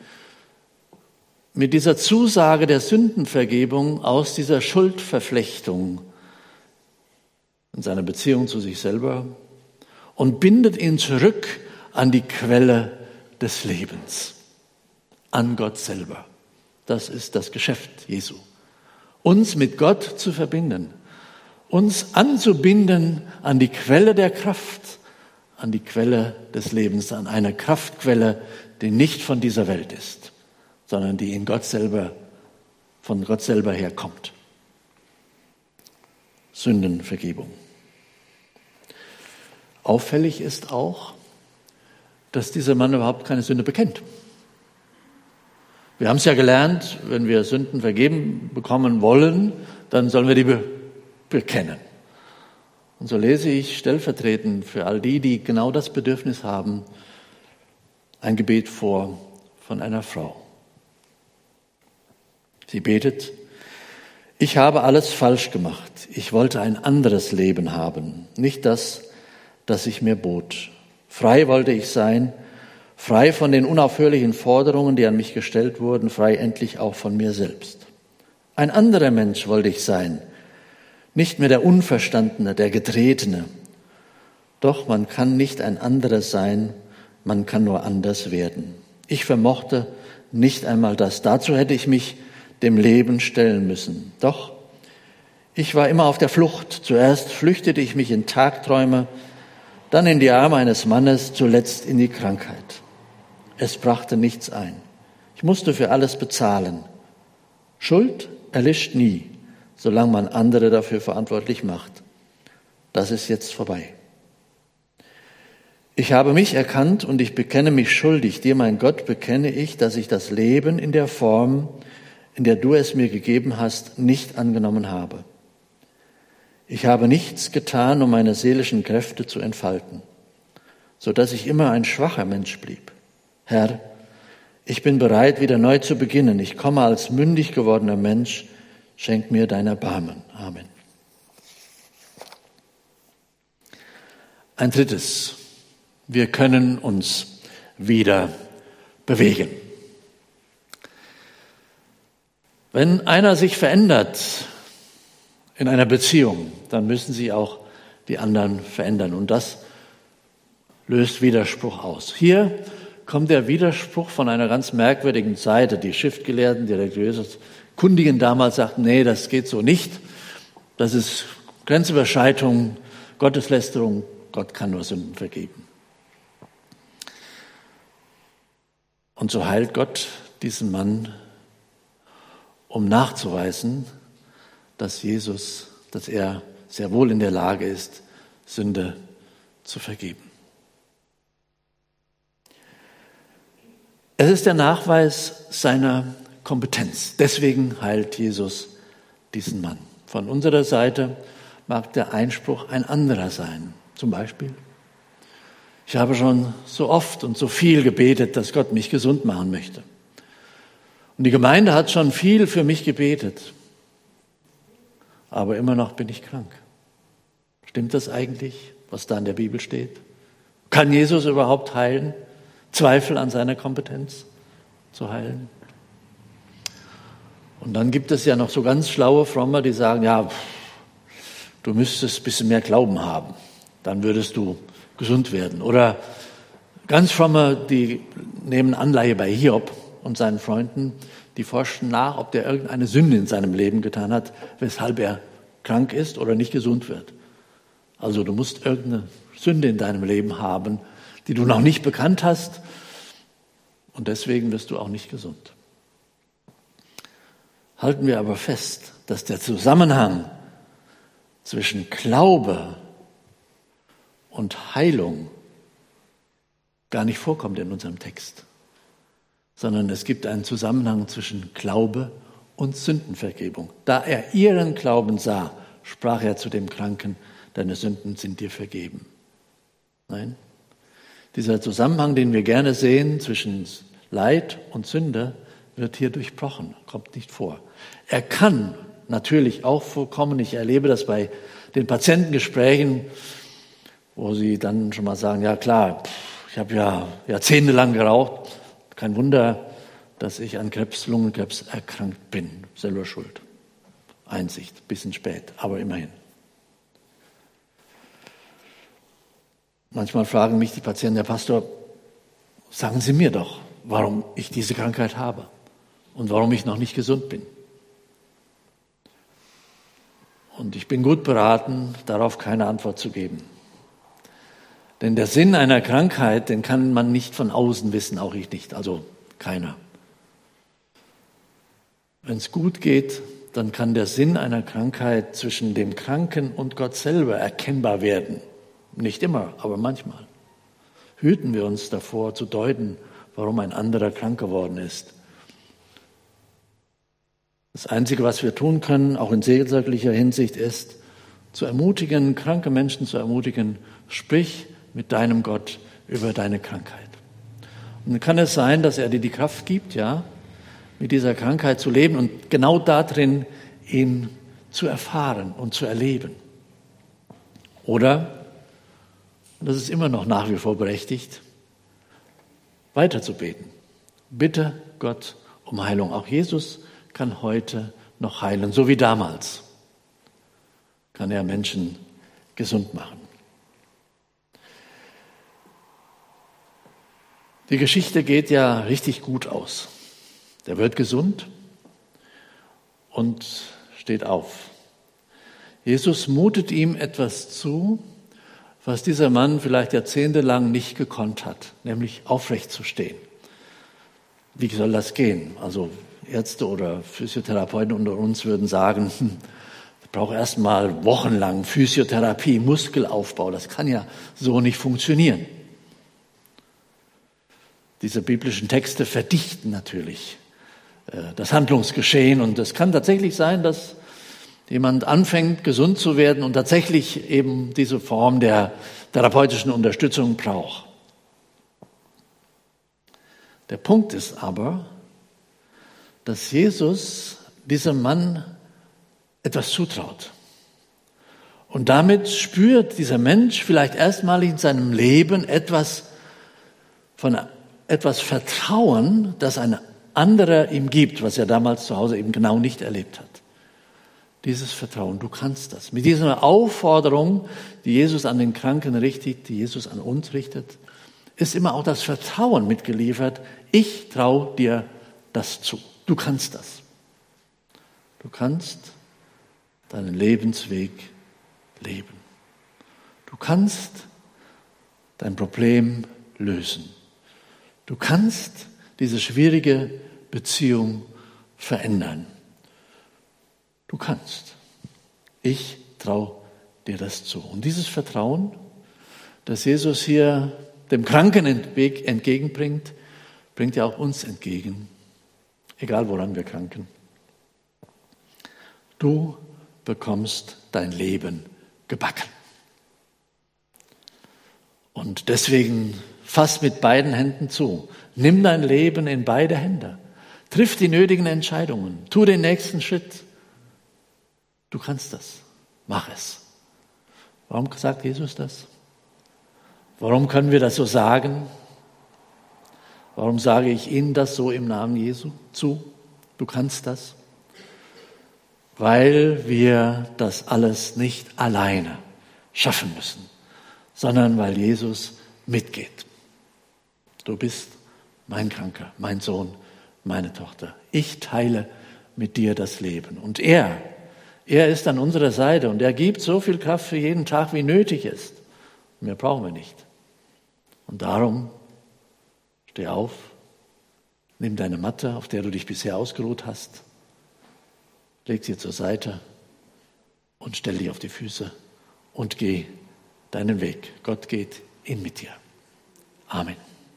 mit dieser Zusage der Sündenvergebung aus dieser Schuldverflechtung in seiner Beziehung zu sich selber und bindet ihn zurück an die Quelle des Lebens, an Gott selber. Das ist das Geschäft Jesu. Uns mit Gott zu verbinden, uns anzubinden an die Quelle der Kraft, an die Quelle des Lebens, an eine Kraftquelle, die nicht von dieser Welt ist, sondern die in Gott selber, von Gott selber herkommt. Sündenvergebung. Auffällig ist auch, dass dieser Mann überhaupt keine Sünde bekennt. Wir haben es ja gelernt, wenn wir Sünden vergeben bekommen wollen, dann sollen wir die be- bekennen. Und so lese ich stellvertretend für all die, die genau das Bedürfnis haben, ein Gebet vor von einer Frau. Sie betet: Ich habe alles falsch gemacht. Ich wollte ein anderes Leben haben, nicht das, das sich mir bot. Frei wollte ich sein, frei von den unaufhörlichen Forderungen, die an mich gestellt wurden, frei endlich auch von mir selbst. Ein anderer Mensch wollte ich sein, nicht mehr der Unverstandene, der Getretene. Doch man kann nicht ein anderer sein, man kann nur anders werden. Ich vermochte nicht einmal das. Dazu hätte ich mich dem Leben stellen müssen. Doch ich war immer auf der Flucht. Zuerst flüchtete ich mich in Tagträume, dann in die Arme eines Mannes, zuletzt in die Krankheit. Es brachte nichts ein. Ich musste für alles bezahlen. Schuld erlischt nie, solange man andere dafür verantwortlich macht. Das ist jetzt vorbei. Ich habe mich erkannt und ich bekenne mich schuldig. Dir, mein Gott, bekenne ich, dass ich das Leben in der Form, in der du es mir gegeben hast, nicht angenommen habe. Ich habe nichts getan, um meine seelischen Kräfte zu entfalten, so dass ich immer ein schwacher Mensch blieb. Herr, ich bin bereit, wieder neu zu beginnen. Ich komme als mündig gewordener Mensch. Schenk mir dein Erbarmen. Amen. Ein drittes. Wir können uns wieder bewegen. Wenn einer sich verändert in einer Beziehung, dann müssen sich auch die anderen verändern. Und das löst Widerspruch aus. Hier kommt der Widerspruch von einer ganz merkwürdigen Seite. Die Schriftgelehrten, die religiösen Kundigen damals sagten, nee, das geht so nicht. Das ist Grenzüberschreitung, Gotteslästerung. Gott kann nur Sünden vergeben. Und so heilt Gott diesen Mann, um nachzuweisen, dass Jesus, dass er sehr wohl in der Lage ist, Sünde zu vergeben. Es ist der Nachweis seiner Kompetenz. Deswegen heilt Jesus diesen Mann. Von unserer Seite mag der Einspruch ein anderer sein. Zum Beispiel, ich habe schon so oft und so viel gebetet, dass Gott mich gesund machen möchte. Und die Gemeinde hat schon viel für mich gebetet. Aber immer noch bin ich krank. Stimmt das eigentlich, was da in der Bibel steht? Kann Jesus überhaupt heilen? Zweifel an seiner Kompetenz zu heilen? Und dann gibt es ja noch so ganz schlaue Frommer, die sagen, ja, du müsstest ein bisschen mehr Glauben haben. Dann würdest du gesund werden. Oder ganz fromme, die nehmen Anleihe bei Hiob und seinen Freunden, die forschen nach, ob der irgendeine Sünde in seinem Leben getan hat, weshalb er krank ist oder nicht gesund wird. Also du musst irgendeine Sünde in deinem Leben haben, die du noch nicht bekannt hast, und deswegen wirst du auch nicht gesund. Halten wir aber fest, dass der Zusammenhang zwischen Glaube und Heilung gar nicht vorkommt in unserem Text, sondern es gibt einen Zusammenhang zwischen Glaube und Sündenvergebung. Da er ihren Glauben sah, sprach er zu dem Kranken, deine Sünden sind dir vergeben. Nein, dieser Zusammenhang, den wir gerne sehen zwischen Leid und Sünde, wird hier durchbrochen, kommt nicht vor. Er kann natürlich auch vorkommen, ich erlebe das bei den Patientengesprächen, wo sie dann schon mal sagen, ja klar, ich habe ja jahrzehntelang geraucht, kein Wunder, dass ich an Krebs, Lungenkrebs erkrankt bin, selber schuld. Einsicht, bisschen spät, aber immerhin. Manchmal fragen mich die Patienten, Herr Pastor, sagen Sie mir doch, warum ich diese Krankheit habe und warum ich noch nicht gesund bin. Und ich bin gut beraten, darauf keine Antwort zu geben. Denn der Sinn einer Krankheit, den kann man nicht von außen wissen, auch ich nicht, also keiner. Wenn es gut geht, dann kann der Sinn einer Krankheit zwischen dem Kranken und Gott selber erkennbar werden. Nicht immer, aber manchmal. Hüten wir uns davor zu deuten, warum ein anderer krank geworden ist. Das Einzige, was wir tun können, auch in seelsorglicher Hinsicht, ist, zu ermutigen, kranke Menschen zu ermutigen, sprich mit deinem Gott über deine Krankheit. Und dann kann es sein, dass er dir die Kraft gibt, ja, mit dieser Krankheit zu leben und genau darin ihn zu erfahren und zu erleben. Oder, und das ist immer noch nach wie vor berechtigt, weiterzubeten. Bitte Gott um Heilung. Auch Jesus kann heute noch heilen, so wie damals kann er Menschen gesund machen. Die Geschichte geht ja richtig gut aus. Der wird gesund und steht auf. Jesus mutet ihm etwas zu, was dieser Mann vielleicht jahrzehntelang nicht gekonnt hat, nämlich aufrecht zu stehen. Wie soll das gehen? Also Ärzte oder Physiotherapeuten unter uns würden sagen, hm, ich brauche erst mal wochenlang Physiotherapie, Muskelaufbau. Das kann ja so nicht funktionieren. Diese biblischen Texte verdichten natürlich das Handlungsgeschehen. Und es kann tatsächlich sein, dass jemand anfängt, gesund zu werden und tatsächlich eben diese Form der therapeutischen Unterstützung braucht. Der Punkt ist aber, dass Jesus diesem Mann etwas zutraut. Und damit spürt dieser Mensch vielleicht erstmalig in seinem Leben etwas von etwas Vertrauen, das ein anderer ihm gibt, was er damals zu Hause eben genau nicht erlebt hat. Dieses Vertrauen, du kannst das. Mit dieser Aufforderung, die Jesus an den Kranken richtet, die Jesus an uns richtet, ist immer auch das Vertrauen mitgeliefert. Ich traue dir das zu. Du kannst das. Du kannst deinen Lebensweg leben. Du kannst dein Problem lösen. Du kannst diese schwierige Beziehung verändern. Du kannst. Ich traue dir das zu. Und dieses Vertrauen, das Jesus hier dem Kranken entgegenbringt, bringt ja auch uns entgegen. Egal woran wir kranken. Du bekommst dein Leben gebacken. Und deswegen fass mit beiden Händen zu. Nimm dein Leben in beide Hände. Triff die nötigen Entscheidungen. Tu den nächsten Schritt. Du kannst das. Mach es. Warum sagt Jesus das? Warum können wir das so sagen? Warum sage ich Ihnen das so im Namen Jesu zu? Du kannst das. Weil wir das alles nicht alleine schaffen müssen, sondern weil Jesus mitgeht. Du bist mein Kranker, mein Sohn, meine Tochter. Ich teile mit dir das Leben. Und er, er ist an unserer Seite und er gibt so viel Kraft für jeden Tag, wie nötig ist. Mehr brauchen wir nicht. Und darum steh auf, nimm deine Matte, auf der du dich bisher ausgeruht hast, leg sie zur Seite und stell dich auf die Füße und geh deinen Weg. Gott geht in mit dir. Amen.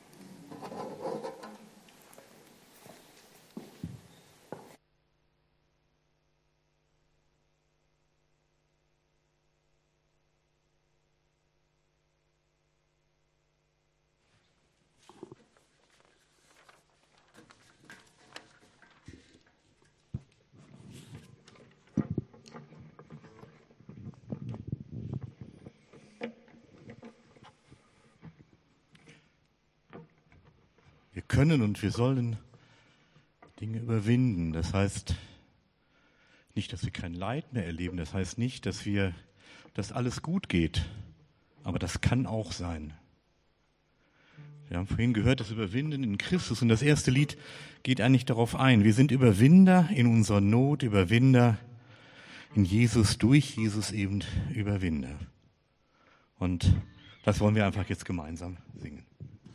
Wir können und wir sollen Dinge überwinden. Das heißt nicht, dass wir kein Leid mehr erleben. Das heißt nicht, dass wir, dass alles gut geht. Aber das kann auch sein. Wir haben vorhin gehört, das Überwinden in Christus. Und das erste Lied geht eigentlich darauf ein. Wir sind Überwinder in unserer Not, Überwinder in Jesus, durch Jesus eben Überwinder. Und das wollen wir einfach jetzt gemeinsam singen.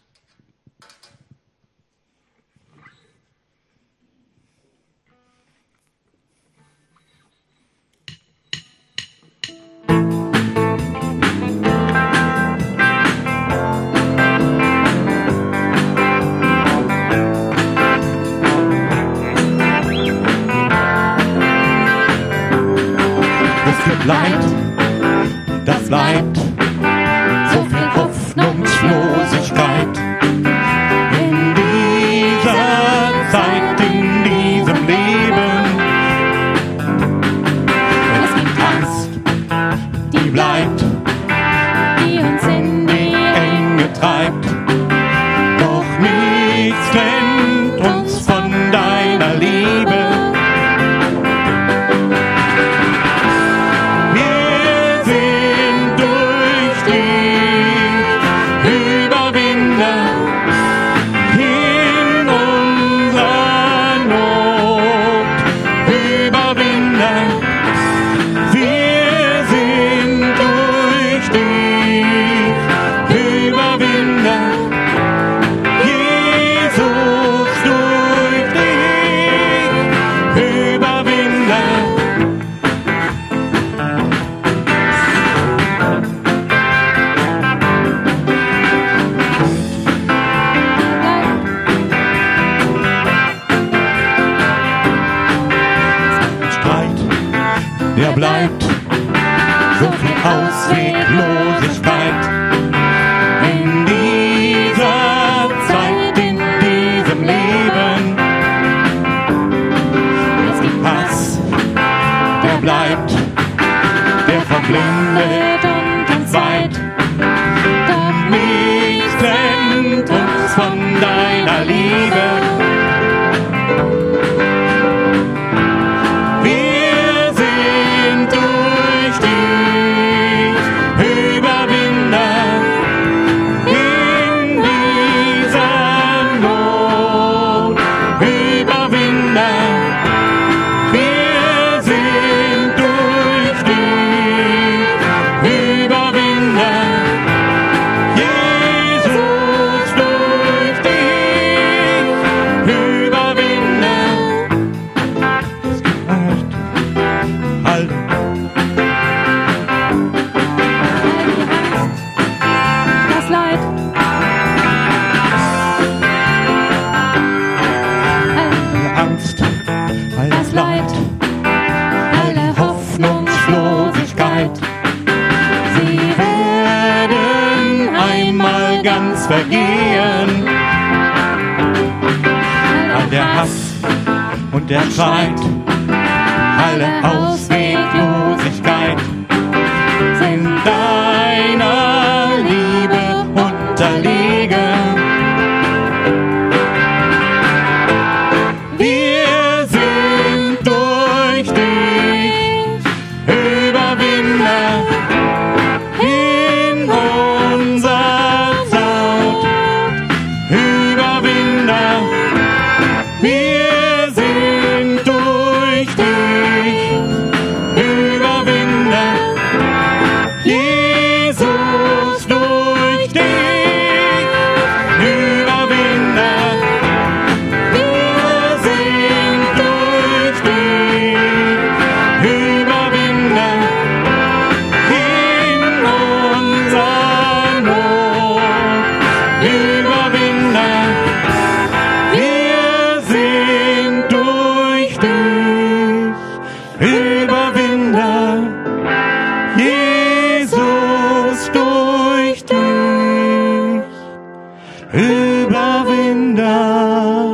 Leid, das bleibt, so viel Hoffnungslosigkeit in dieser Zeit, in diesem Leben. Es gibt Angst, die bleibt, die uns in die Enge treibt, doch nichts trennt uns von deiner Liebe. Der bleibt, so viel Ausweglosigkeit in dieser Zeit, in diesem Leben. Es gibt Hass, der bleibt, der verblindet und entzweit. Doch nichts trennt uns von deiner Liebe. alle ganz vergehen. All der Hass und der Streit, alle Ausweglosigkeit sind deiner Liebe unterlegen. Wir sind durch dich Überwinder in unserer Zeit. Überwinder, wir sind durch dich Überwinder. Jesus, durch dich Überwinder. Wir sind durch dich Überwinder in unserer Not. Überwinder, wir sind durch dich Überwinder. Jesus, durch dich Überwinder.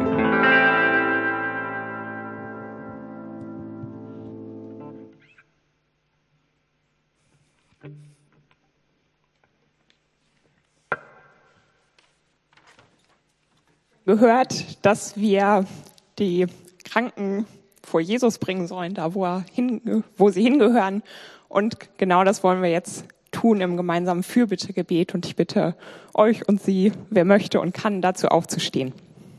Gehört, dass wir die Kranken vor Jesus bringen sollen, da wo, er hin, wo sie hingehören. Und genau das wollen wir jetzt tun im gemeinsamen Fürbittegebet. Und ich bitte euch und sie, wer möchte und kann, dazu aufzustehen.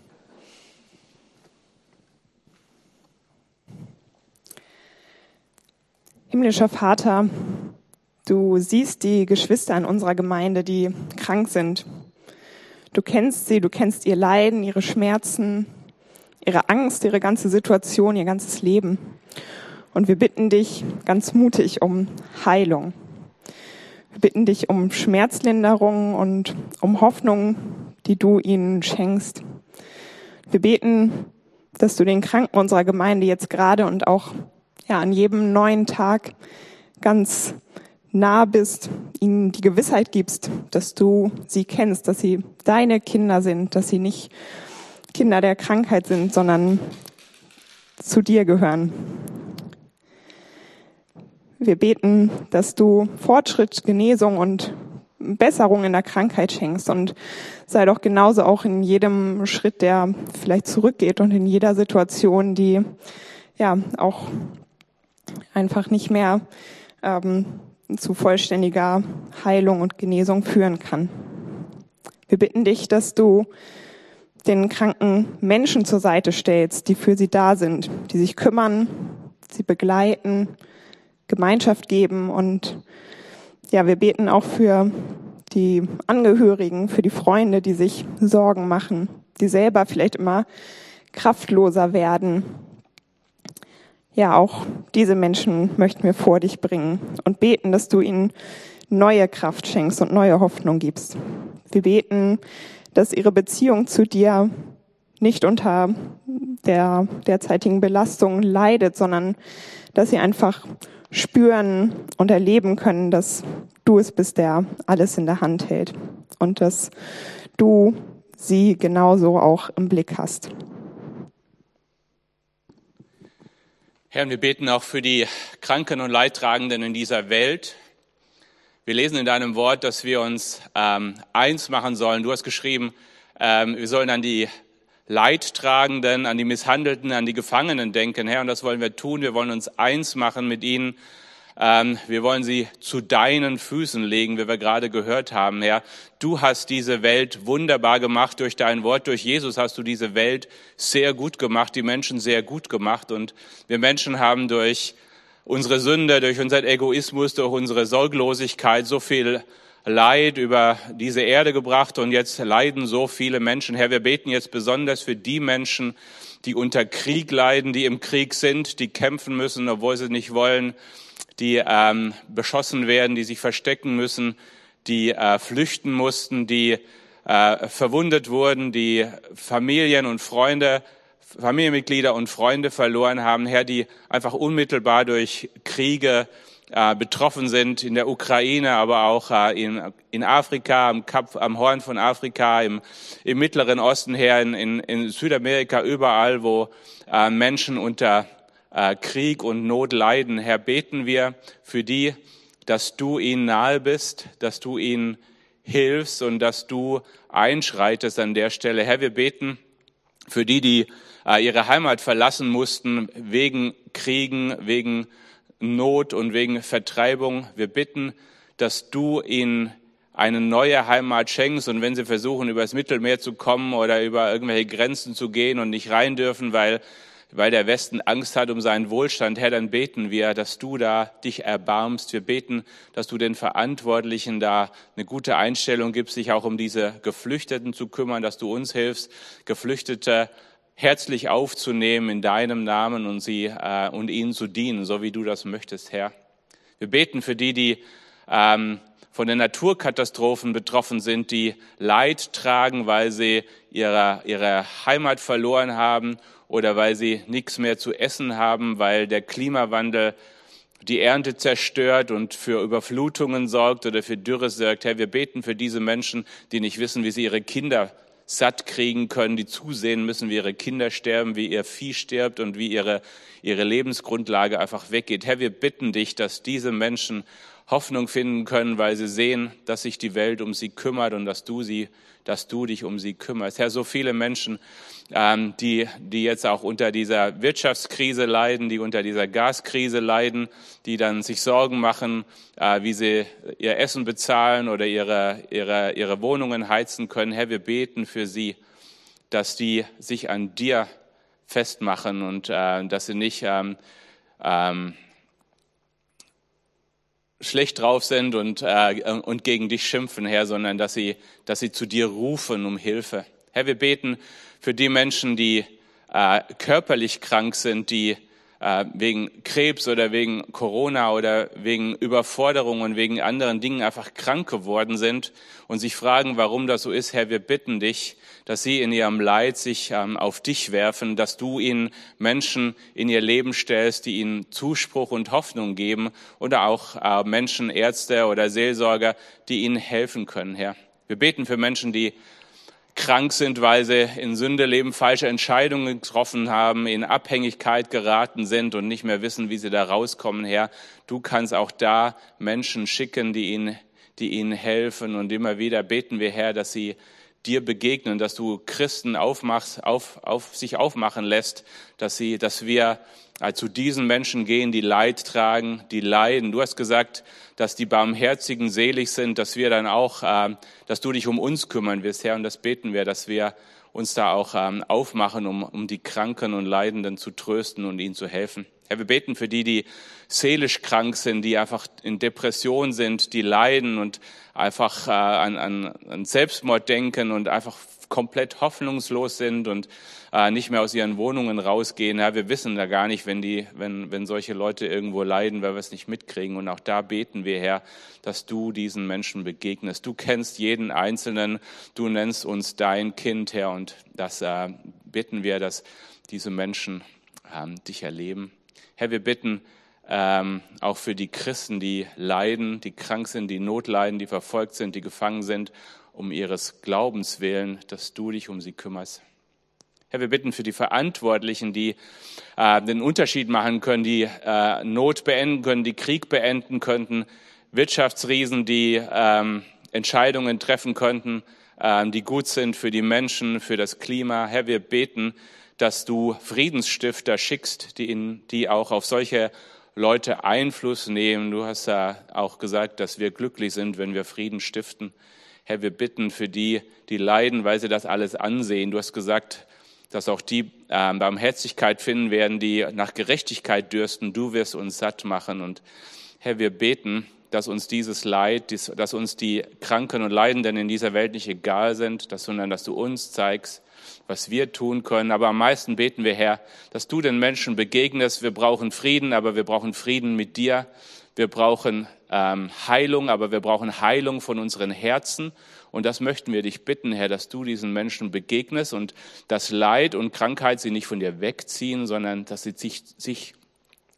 Himmlischer Vater, du siehst die Geschwister in unserer Gemeinde, die krank sind. Du kennst sie, du kennst ihr Leiden, ihre Schmerzen, ihre Angst, ihre ganze Situation, ihr ganzes Leben. Und wir bitten dich ganz mutig um Heilung. Wir bitten dich um Schmerzlinderung und um Hoffnung, die du ihnen schenkst. Wir beten, dass du den Kranken unserer Gemeinde jetzt gerade und auch ja, an jedem neuen Tag ganz nah bist, ihnen die Gewissheit gibst, dass du sie kennst, dass sie deine Kinder sind, dass sie nicht Kinder der Krankheit sind, sondern zu dir gehören. Wir beten, dass du Fortschritt, Genesung und Besserung in der Krankheit schenkst und sei doch genauso auch in jedem Schritt, der vielleicht zurückgeht und in jeder Situation, die ja auch einfach nicht mehr ähm, zu vollständiger Heilung und Genesung führen kann. Wir bitten dich, dass du den kranken Menschen zur Seite stellst, die für sie da sind, die sich kümmern, sie begleiten, Gemeinschaft geben. Und ja, wir beten auch für die Angehörigen, für die Freunde, die sich Sorgen machen, die selber vielleicht immer kraftloser werden. Ja, auch diese Menschen möchten wir vor dich bringen und beten, dass du ihnen neue Kraft schenkst und neue Hoffnung gibst. Wir beten, dass ihre Beziehung zu dir nicht unter der derzeitigen Belastung leidet, sondern dass sie einfach spüren und erleben können, dass du es bist, der alles in der Hand hält und dass du sie genauso auch im Blick hast. Herr, wir beten auch für die Kranken und Leidtragenden in dieser Welt. Wir lesen in deinem Wort, dass wir uns ähm, eins machen sollen. Du hast geschrieben, ähm, wir sollen an die Leidtragenden, an die Misshandelten, an die Gefangenen denken, Herr. Und das wollen wir tun. Wir wollen uns eins machen mit ihnen. Ähm, wir wollen sie zu deinen Füßen legen, wie wir gerade gehört haben, Herr. Du hast diese Welt wunderbar gemacht durch dein Wort. Durch Jesus hast du diese Welt sehr gut gemacht, die Menschen sehr gut gemacht. Und wir Menschen haben durch unsere Sünde, durch unseren Egoismus, durch unsere Sorglosigkeit so viel Leid über diese Erde gebracht. Und jetzt leiden so viele Menschen. Herr, wir beten jetzt besonders für die Menschen, die unter Krieg leiden, die im Krieg sind, die kämpfen müssen, obwohl sie nicht wollen, die ähm, beschossen werden, die sich verstecken müssen, die äh, flüchten mussten, die äh, verwundet wurden, die Familien und Freunde, Familienmitglieder und Freunde verloren haben, Herr, die einfach unmittelbar durch Kriege äh, betroffen sind in der Ukraine, aber auch äh, in, in Afrika, am, Kap, am Horn von Afrika, im, im Mittleren Osten her, in, in, in Südamerika, überall, wo äh, Menschen unter äh, Krieg und Not leiden. Herr, beten wir für die, dass du ihnen nahe bist, dass du ihnen hilfst und dass du einschreitest an der Stelle. Herr, wir beten für die, die äh, ihre Heimat verlassen mussten, wegen Kriegen, wegen Not und wegen Vertreibung. Wir bitten, dass du ihnen eine neue Heimat schenkst, und wenn sie versuchen, über das Mittelmeer zu kommen oder über irgendwelche Grenzen zu gehen und nicht rein dürfen, weil weil der Westen Angst hat um seinen Wohlstand, Herr, dann beten wir, dass du da dich erbarmst. Wir beten, dass du den Verantwortlichen da eine gute Einstellung gibst, sich auch um diese Geflüchteten zu kümmern, dass du uns hilfst, Geflüchtete herzlich aufzunehmen in deinem Namen und sie äh, und ihnen zu dienen, so wie du das möchtest, Herr. Wir beten für die, die ähm, von den Naturkatastrophen betroffen sind, die Leid tragen, weil sie ihre, ihre Heimat verloren haben oder weil sie nichts mehr zu essen haben, weil der Klimawandel die Ernte zerstört und für Überflutungen sorgt oder für Dürre sorgt. Herr, wir beten für diese Menschen, die nicht wissen, wie sie ihre Kinder satt kriegen können, die zusehen müssen, wie ihre Kinder sterben, wie ihr Vieh stirbt und wie ihre, ihre Lebensgrundlage einfach weggeht. Herr, wir bitten dich, dass diese Menschen Hoffnung finden können, weil sie sehen, dass sich die Welt um sie kümmert und dass du sie, dass du dich um sie kümmerst. Herr, so viele Menschen, ähm, die, die jetzt auch unter dieser Wirtschaftskrise leiden, die unter dieser Gaskrise leiden, die dann sich Sorgen machen, äh, wie sie ihr Essen bezahlen oder ihre, ihre, ihre Wohnungen heizen können. Herr, wir beten für sie, dass die sich an dir festmachen und äh, dass sie nicht ähm, ähm, schlecht drauf sind und, äh, und gegen dich schimpfen, Herr, sondern dass sie, dass sie zu dir rufen um Hilfe. Herr, wir beten für die Menschen, die äh, körperlich krank sind, die äh, wegen Krebs oder wegen Corona oder wegen Überforderung und wegen anderen Dingen einfach krank geworden sind und sich fragen, warum das so ist. Herr, wir bitten dich, dass sie in ihrem Leid sich ähm, auf dich werfen, dass du ihnen Menschen in ihr Leben stellst, die ihnen Zuspruch und Hoffnung geben, oder auch äh, Menschen, Ärzte oder Seelsorger, die ihnen helfen können, Herr. Wir beten für Menschen, die krank sind, weil sie in Sünde leben, falsche Entscheidungen getroffen haben, in Abhängigkeit geraten sind und nicht mehr wissen, wie sie da rauskommen, Herr. Du kannst auch da Menschen schicken, die ihnen, die ihnen helfen, und immer wieder beten wir, Herr, dass sie dir begegnen, dass du Christen aufmachst, auf, auf sich aufmachen lässt, dass sie, dass wir äh, zu diesen Menschen gehen, die Leid tragen, die leiden. Du hast gesagt, dass die Barmherzigen selig sind, dass wir dann auch, äh, dass du dich um uns kümmern wirst, Herr, und das beten wir, dass wir uns da auch ähm, aufmachen, um, um die Kranken und Leidenden zu trösten und ihnen zu helfen. Herr, wir beten für die, die seelisch krank sind, die einfach in Depression sind, die leiden und einfach äh, an, an, an Selbstmord denken und einfach komplett hoffnungslos sind und äh, nicht mehr aus ihren Wohnungen rausgehen. Ja, wir wissen da gar nicht, wenn die, wenn, wenn solche Leute irgendwo leiden, weil wir es nicht mitkriegen. Und auch da beten wir, Herr, dass du diesen Menschen begegnest. Du kennst jeden Einzelnen, du nennst uns dein Kind, Herr, und das äh, bitten wir, dass diese Menschen ähm, dich erleben. Herr, wir bitten ähm, auch für die Christen, die leiden, die krank sind, die Not leiden, die verfolgt sind, die gefangen sind, um ihres Glaubens willen, dass du dich um sie kümmerst. Herr, wir bitten für die Verantwortlichen, die äh, den Unterschied machen können, die äh, Not beenden können, die Krieg beenden könnten, Wirtschaftsriesen, die ähm, Entscheidungen treffen könnten, äh, die gut sind für die Menschen, für das Klima. Herr, wir beten, dass du Friedensstifter schickst, die, in, die auch auf solche Leute Einfluss nehmen. Du hast ja auch gesagt, dass wir glücklich sind, wenn wir Frieden stiften. Herr, wir bitten für die, die leiden, weil sie das alles ansehen. Du hast gesagt, dass auch die äh, Barmherzigkeit finden werden, die nach Gerechtigkeit dürsten. Du wirst uns satt machen. Und Herr, wir beten, dass uns dieses Leid, dass uns die Kranken und Leidenden in dieser Welt nicht egal sind, dass, sondern dass du uns zeigst, was wir tun können. Aber am meisten beten wir, Herr, dass du den Menschen begegnest. Wir brauchen Frieden, aber wir brauchen Frieden mit dir. Wir brauchen ähm, Heilung, aber wir brauchen Heilung von unseren Herzen. Und das möchten wir dich bitten, Herr, dass du diesen Menschen begegnest und dass Leid und Krankheit sie nicht von dir wegziehen, sondern dass sie sich, sich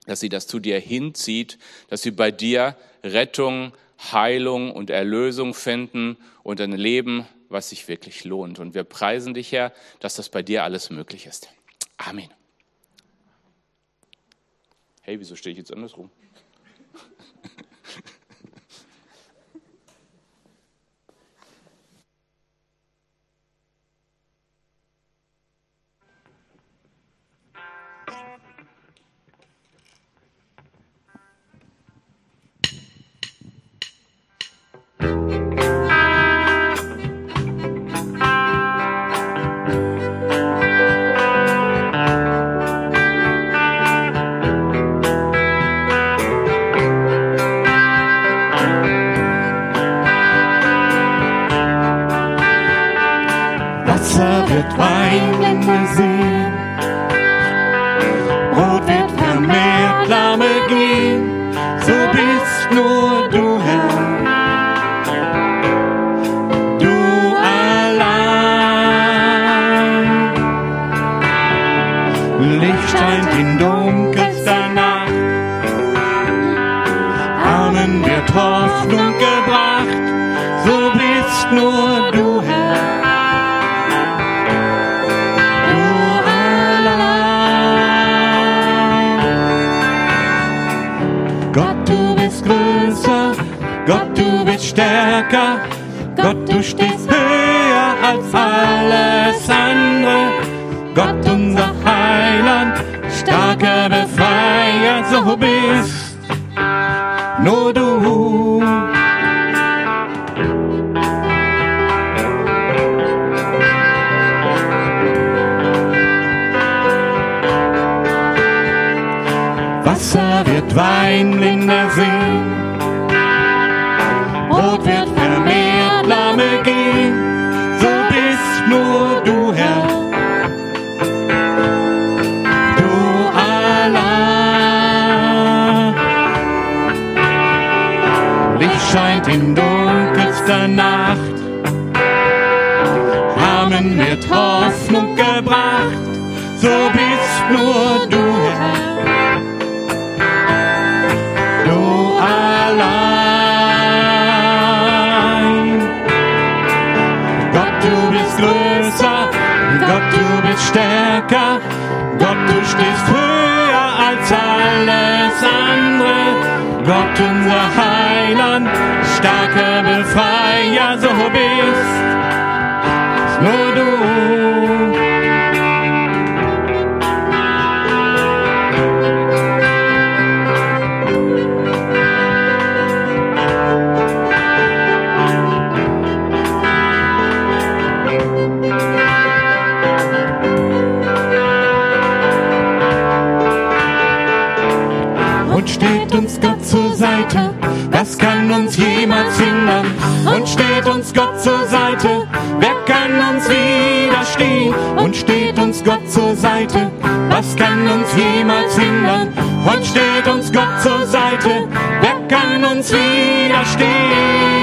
dass sie das zu dir hinzieht, dass sie bei dir Rettung, Heilung und Erlösung finden und ein Leben, was sich wirklich lohnt. Und wir preisen dich, Herr, dass das bei dir alles möglich ist. Amen. Hey, wieso stehe ich jetzt andersrum? Wasser wird Wein, wenn wir sehen. Brot wird vermehrt, Lahme gehen. So bist nur du, Herr. Du allein. Licht scheint in dunkelster Nacht. Armen wird Hoffnung gebracht. So bist nur du, Herr. Gott, du bist stärker, Gott, du stehst höher als alles andere. Gott, unser Heiland, starker Befreier, so bist nur du. Wasser wird Wein in der See. Brot wird vermehrt, Lahme gehen, so bist nur du, Herr. Du allein. Licht scheint in dunkelster Nacht, Armen wird Hoffnung gebracht, so bist nur du, Herr. Du allein. Gott, du bist stärker, Gott, du stehst höher als alles andere. Gott, unser Heiland, starker Befreier, so bist nur du. Steht uns Gott zur Seite, was kann uns jemals hindern? Und steht uns Gott zur Seite, wer kann uns widerstehen? Und steht uns Gott zur Seite, was kann uns jemals hindern? Und steht uns Gott zur Seite, wer kann uns widerstehen?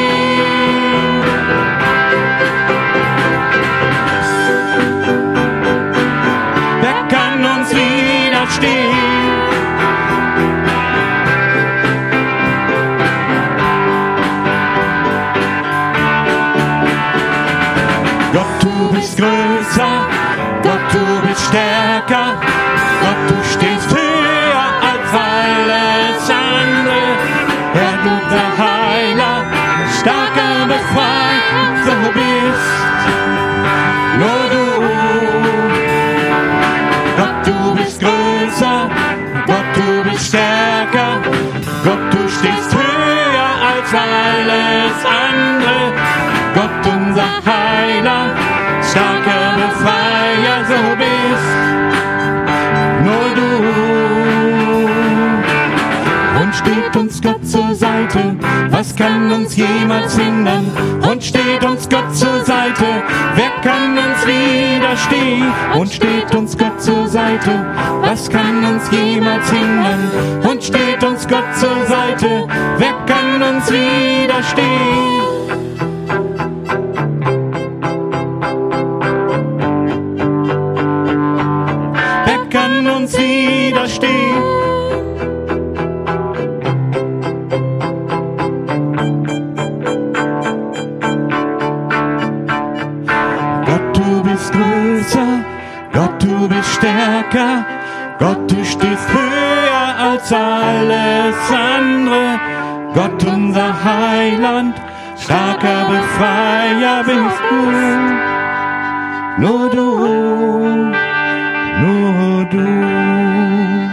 Wer kann uns widerstehen? Größer, Gott, du bist stärker, Gott, du stehst höher als alles andere. Herr, du der Heiler, starker Befreier, so bist nur du. Gott, du bist größer, Gott, du bist stärker, Gott, du stehst höher als alles andere. Gott, unser Heiler, starker Befreier, so bist nur du. Und steht uns Gott zur Seite, was kann uns jemals hindern? Und steht uns Gott zur Seite, wer kann uns widerstehen? Und steht uns Gott zur Seite, was kann uns jemals hindern? Und steht uns Gott zur Seite, wer kann uns widerstehen? Wer kann uns widerstehen? größer, Gott, du bist stärker, Gott, du stehst höher als alles andere, Gott, unser Heiland, starker Befreier bist du, nur du, nur du.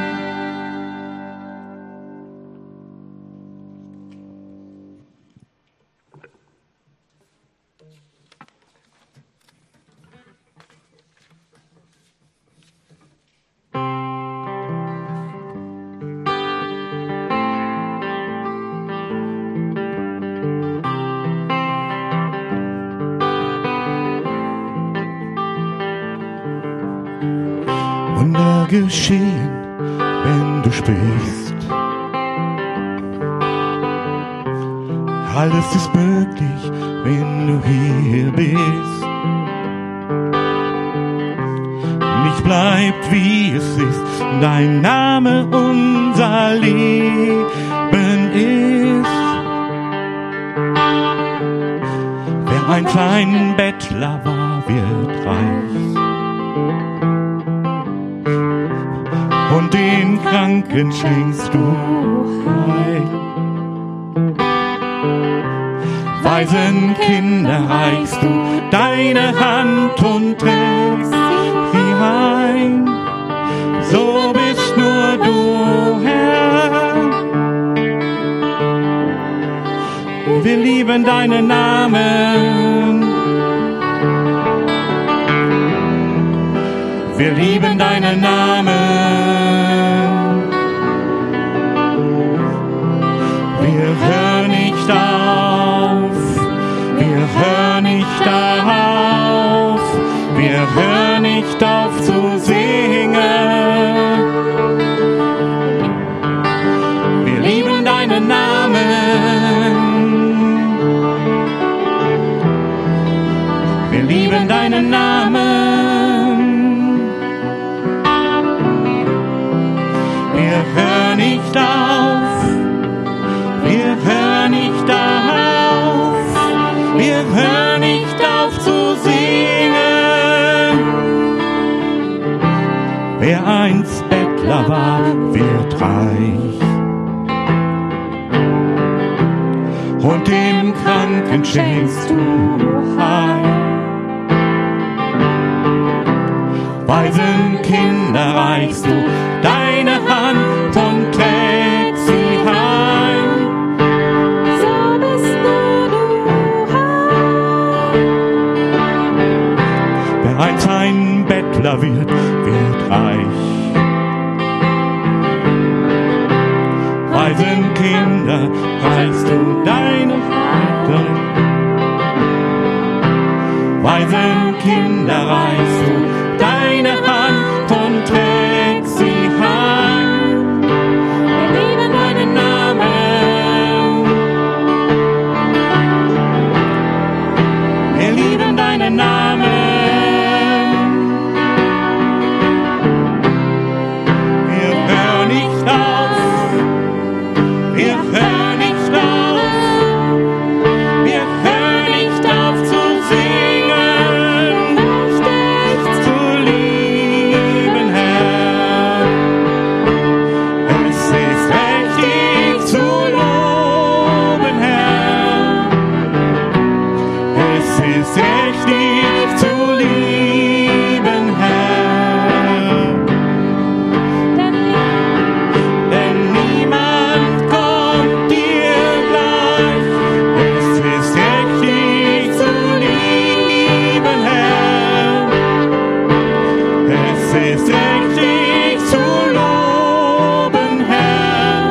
Wunder geschehen, wenn du sprichst. Alles ist möglich, wenn du hier bist. Nicht bleibt, wie es ist, dein Name unser Leben ist. Wer einst ein Bettler war, wird reich. Und den Kranken schenkst du Heil. Weisen Kinder reichst du deine Hand und trägst sie heim. So bist nur du, Herr. Wir lieben deinen Namen. Wir lieben deinen Namen. Wir hören nicht auf, wir hören nicht auf, wir hören nicht auf zu singen. Wir lieben deinen Namen. Wir lieben deinen Namen. Wir hören nicht auf, wir hören nicht auf, wir hören nicht auf zu singen. Wer einst Bettler war, wird reich. Und dem Kranken schenkst du Heil. Weisen Kinder reichst du deine Hand und trägst sie heim. So bist nur du Heil. Wer einst ein Bettler wird, wird reich. Weisen Kinder reichst du deine Hand. Weisen Kinder reichst du deine Hand und trägst sie heim. Wir lieben deinen Namen. Wir lieben deinen Namen. Wir hören nicht auf. Wir hören nicht auf. Wir hören nicht auf zu singen. Zu lieben, Herr. Es ist richtig zu loben, Herr. Es ist richtig zu lieben, Herr. Denn niemand kommt dir gleich. Es ist richtig zu lieben, Herr. Es ist richtig zu loben, Herr.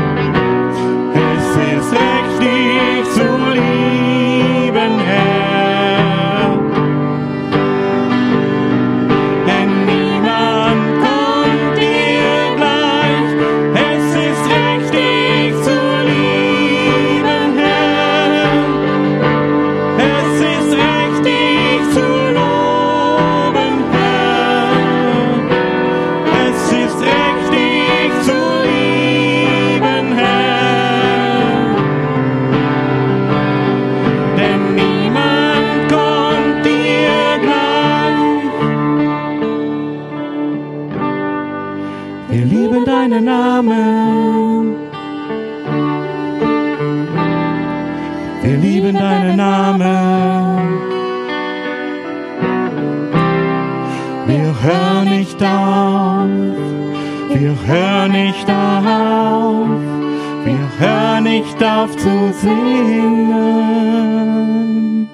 Es ist richtig zu lieben, Herr. Namen. Wir hören nicht auf, wir hören nicht auf, wir hören nicht auf zu singen.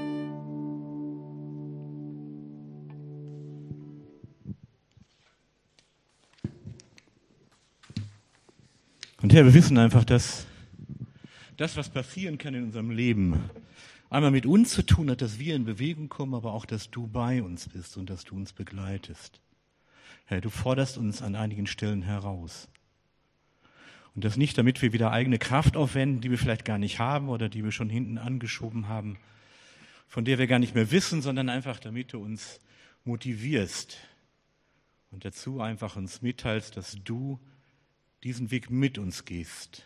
Und Herr, wir wissen einfach, dass das, was passieren kann in unserem Leben, einmal mit uns zu tun hat, dass wir in Bewegung kommen, aber auch, dass du bei uns bist und dass du uns begleitest. Herr, du forderst uns an einigen Stellen heraus. Und das nicht, damit wir wieder eigene Kraft aufwenden, die wir vielleicht gar nicht haben oder die wir schon hinten angeschoben haben, von der wir gar nicht mehr wissen, sondern einfach, damit du uns motivierst und dazu einfach uns mitteilst, dass du diesen Weg mit uns gehst.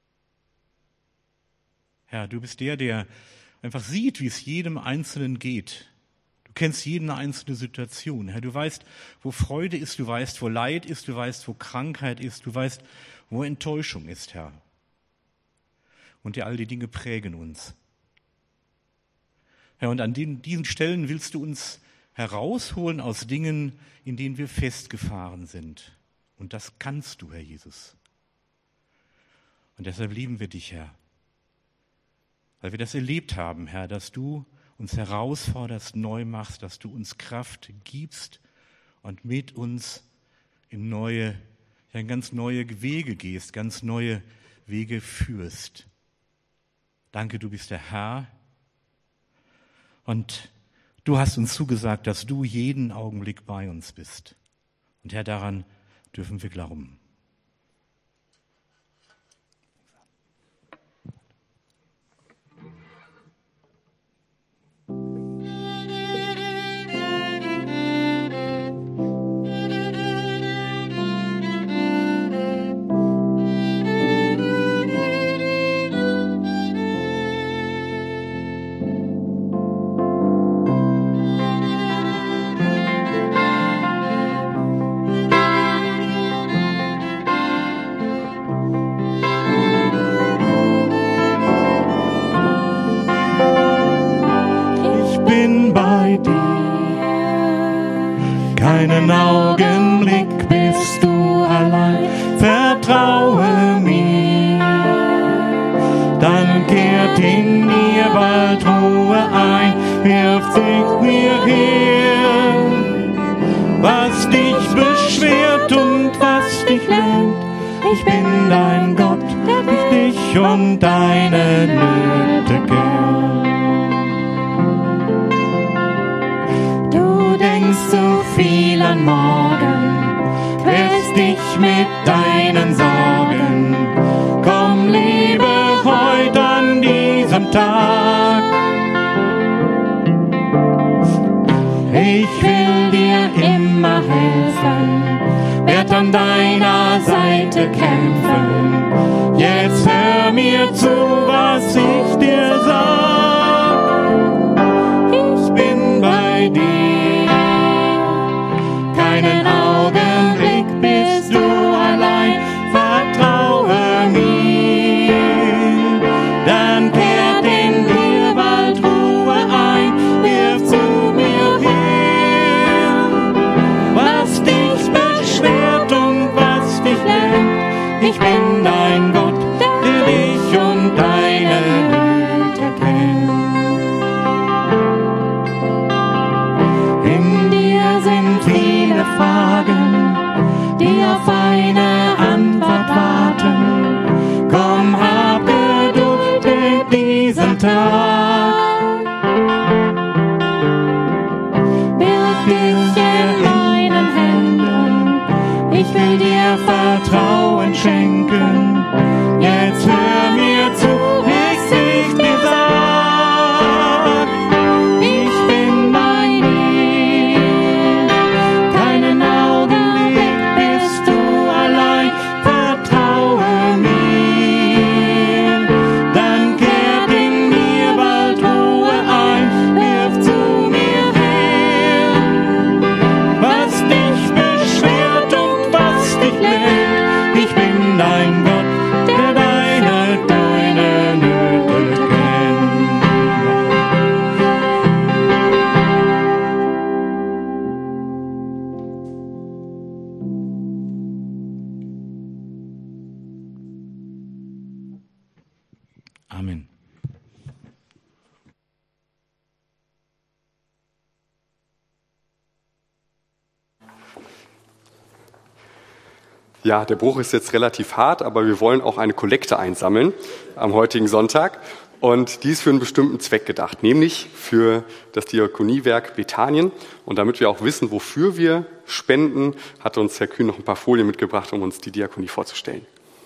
Herr, du bist der, der einfach sieht, wie es jedem Einzelnen geht. Du kennst jede einzelne Situation. Herr, du weißt, wo Freude ist, du weißt, wo Leid ist, du weißt, wo Krankheit ist, du weißt, wo Enttäuschung ist, Herr. Und ja, all die Dinge prägen uns. Herr, und an den, diesen Stellen willst du uns herausholen aus Dingen, in denen wir festgefahren sind. Und das kannst du, Herr Jesus. Und deshalb lieben wir dich, Herr. Weil wir das erlebt haben, Herr, dass du uns herausforderst, neu machst, dass du uns Kraft gibst und mit uns in neue, ja, in ganz neue Wege gehst, ganz neue Wege führst. Danke, du bist der Herr. Und du hast uns zugesagt, dass du jeden Augenblick bei uns bist. Und Herr, daran dürfen wir glauben. Keinen Augenblick bist du allein, vertraue mir, dann kehrt in dir bald Ruhe ein, wirft sich mir her, was dich beschwert und was dich lähmt, ich bin dein Gott, der dich und deine Nöte kennt. So viel an morgen, quälst dich mit deinen Sorgen. Komm, lebe heute an diesem Tag. Ich will dir immer helfen, werd an deiner Seite kämpfen. Jetzt hör mir zu, was ich dir sag. Ich bin bei dir. Keinen Augenblick bist du allein, vertraue mir, dann kehrt in dir bald Ruhe ein, wirf zu mir her, was dich beschwert und was dich lähmt, ich bin dein Gott, der dich und deine Ja, der Bruch ist jetzt relativ hart, aber wir wollen auch eine Kollekte einsammeln am heutigen Sonntag. Und die ist für einen bestimmten Zweck gedacht, nämlich für das Diakoniewerk Bethanien. Und damit wir auch wissen, wofür wir spenden, hat uns Herr Kühn noch ein paar Folien mitgebracht, um uns die Diakonie vorzustellen.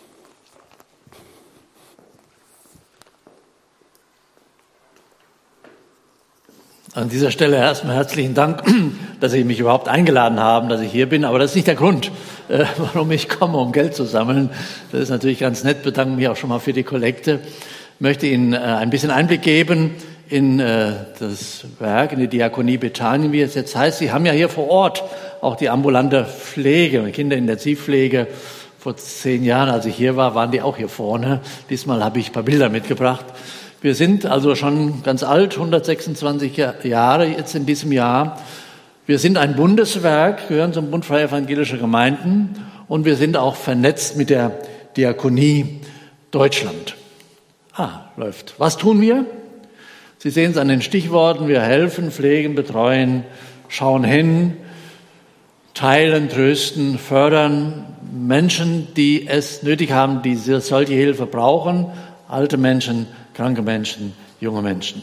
An dieser Stelle erstmal herzlichen Dank, dass Sie mich überhaupt eingeladen haben, dass ich hier bin. Aber das ist nicht der Grund, äh, warum ich komme, um Geld zu sammeln. Das ist natürlich ganz nett. Bedanke mich auch schon mal für die Kollekte. Ich möchte Ihnen äh, ein bisschen Einblick geben in äh, das Werk, in die Diakonie Bethanien, wie es jetzt heißt. Sie haben ja hier vor Ort auch die ambulante Pflege, Kinderintensivpflege. Vor zehn Jahren, als ich hier war, waren die auch hier vorne. Diesmal habe ich ein paar Bilder mitgebracht. Wir sind also schon ganz alt, hundertsechsundzwanzig Jahre jetzt in diesem Jahr. Wir sind ein Bundeswerk, gehören zum Bund Freie Evangelische Gemeinden und wir sind auch vernetzt mit der Diakonie Deutschland. Ah, läuft. Was tun wir? Sie sehen es an den Stichworten. Wir helfen, pflegen, betreuen, schauen hin, teilen, trösten, fördern Menschen, die es nötig haben, die solche Hilfe brauchen. Alte Menschen, kranke Menschen, junge Menschen.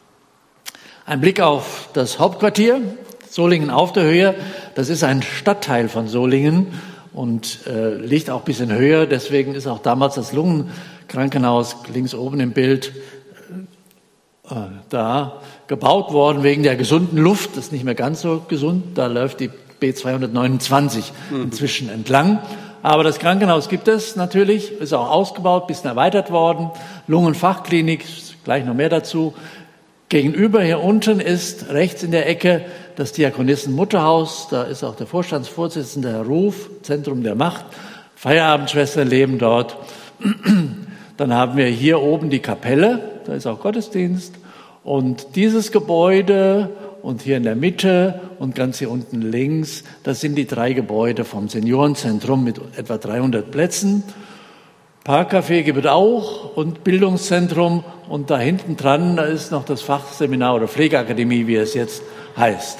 Ein Blick auf das Hauptquartier, Solingen auf der Höhe. Das ist ein Stadtteil von Solingen und äh, liegt auch ein bisschen höher. Deswegen ist auch damals das Lungenkrankenhaus links oben im Bild äh, da gebaut worden wegen der gesunden Luft. Das ist nicht mehr ganz so gesund. Da läuft die B zweihundertneunundzwanzig inzwischen entlang. Aber das Krankenhaus gibt es natürlich, ist auch ausgebaut, bisschen erweitert worden. Lungenfachklinik, gleich noch mehr dazu. Gegenüber hier unten ist rechts in der Ecke das Diakonissen-Mutterhaus. Da ist auch der Vorstandsvorsitzende, Herr Ruf, Zentrum der Macht. Feierabendschwestern leben dort. Dann haben wir hier oben die Kapelle, da ist auch Gottesdienst. Und dieses Gebäude und hier in der Mitte und ganz hier unten links, das sind die drei Gebäude vom Seniorenzentrum mit etwa dreihundert Plätzen. Parkcafé gibt es auch und Bildungszentrum. Und da hinten dran, da ist noch das Fachseminar oder Pflegeakademie, wie es jetzt heißt.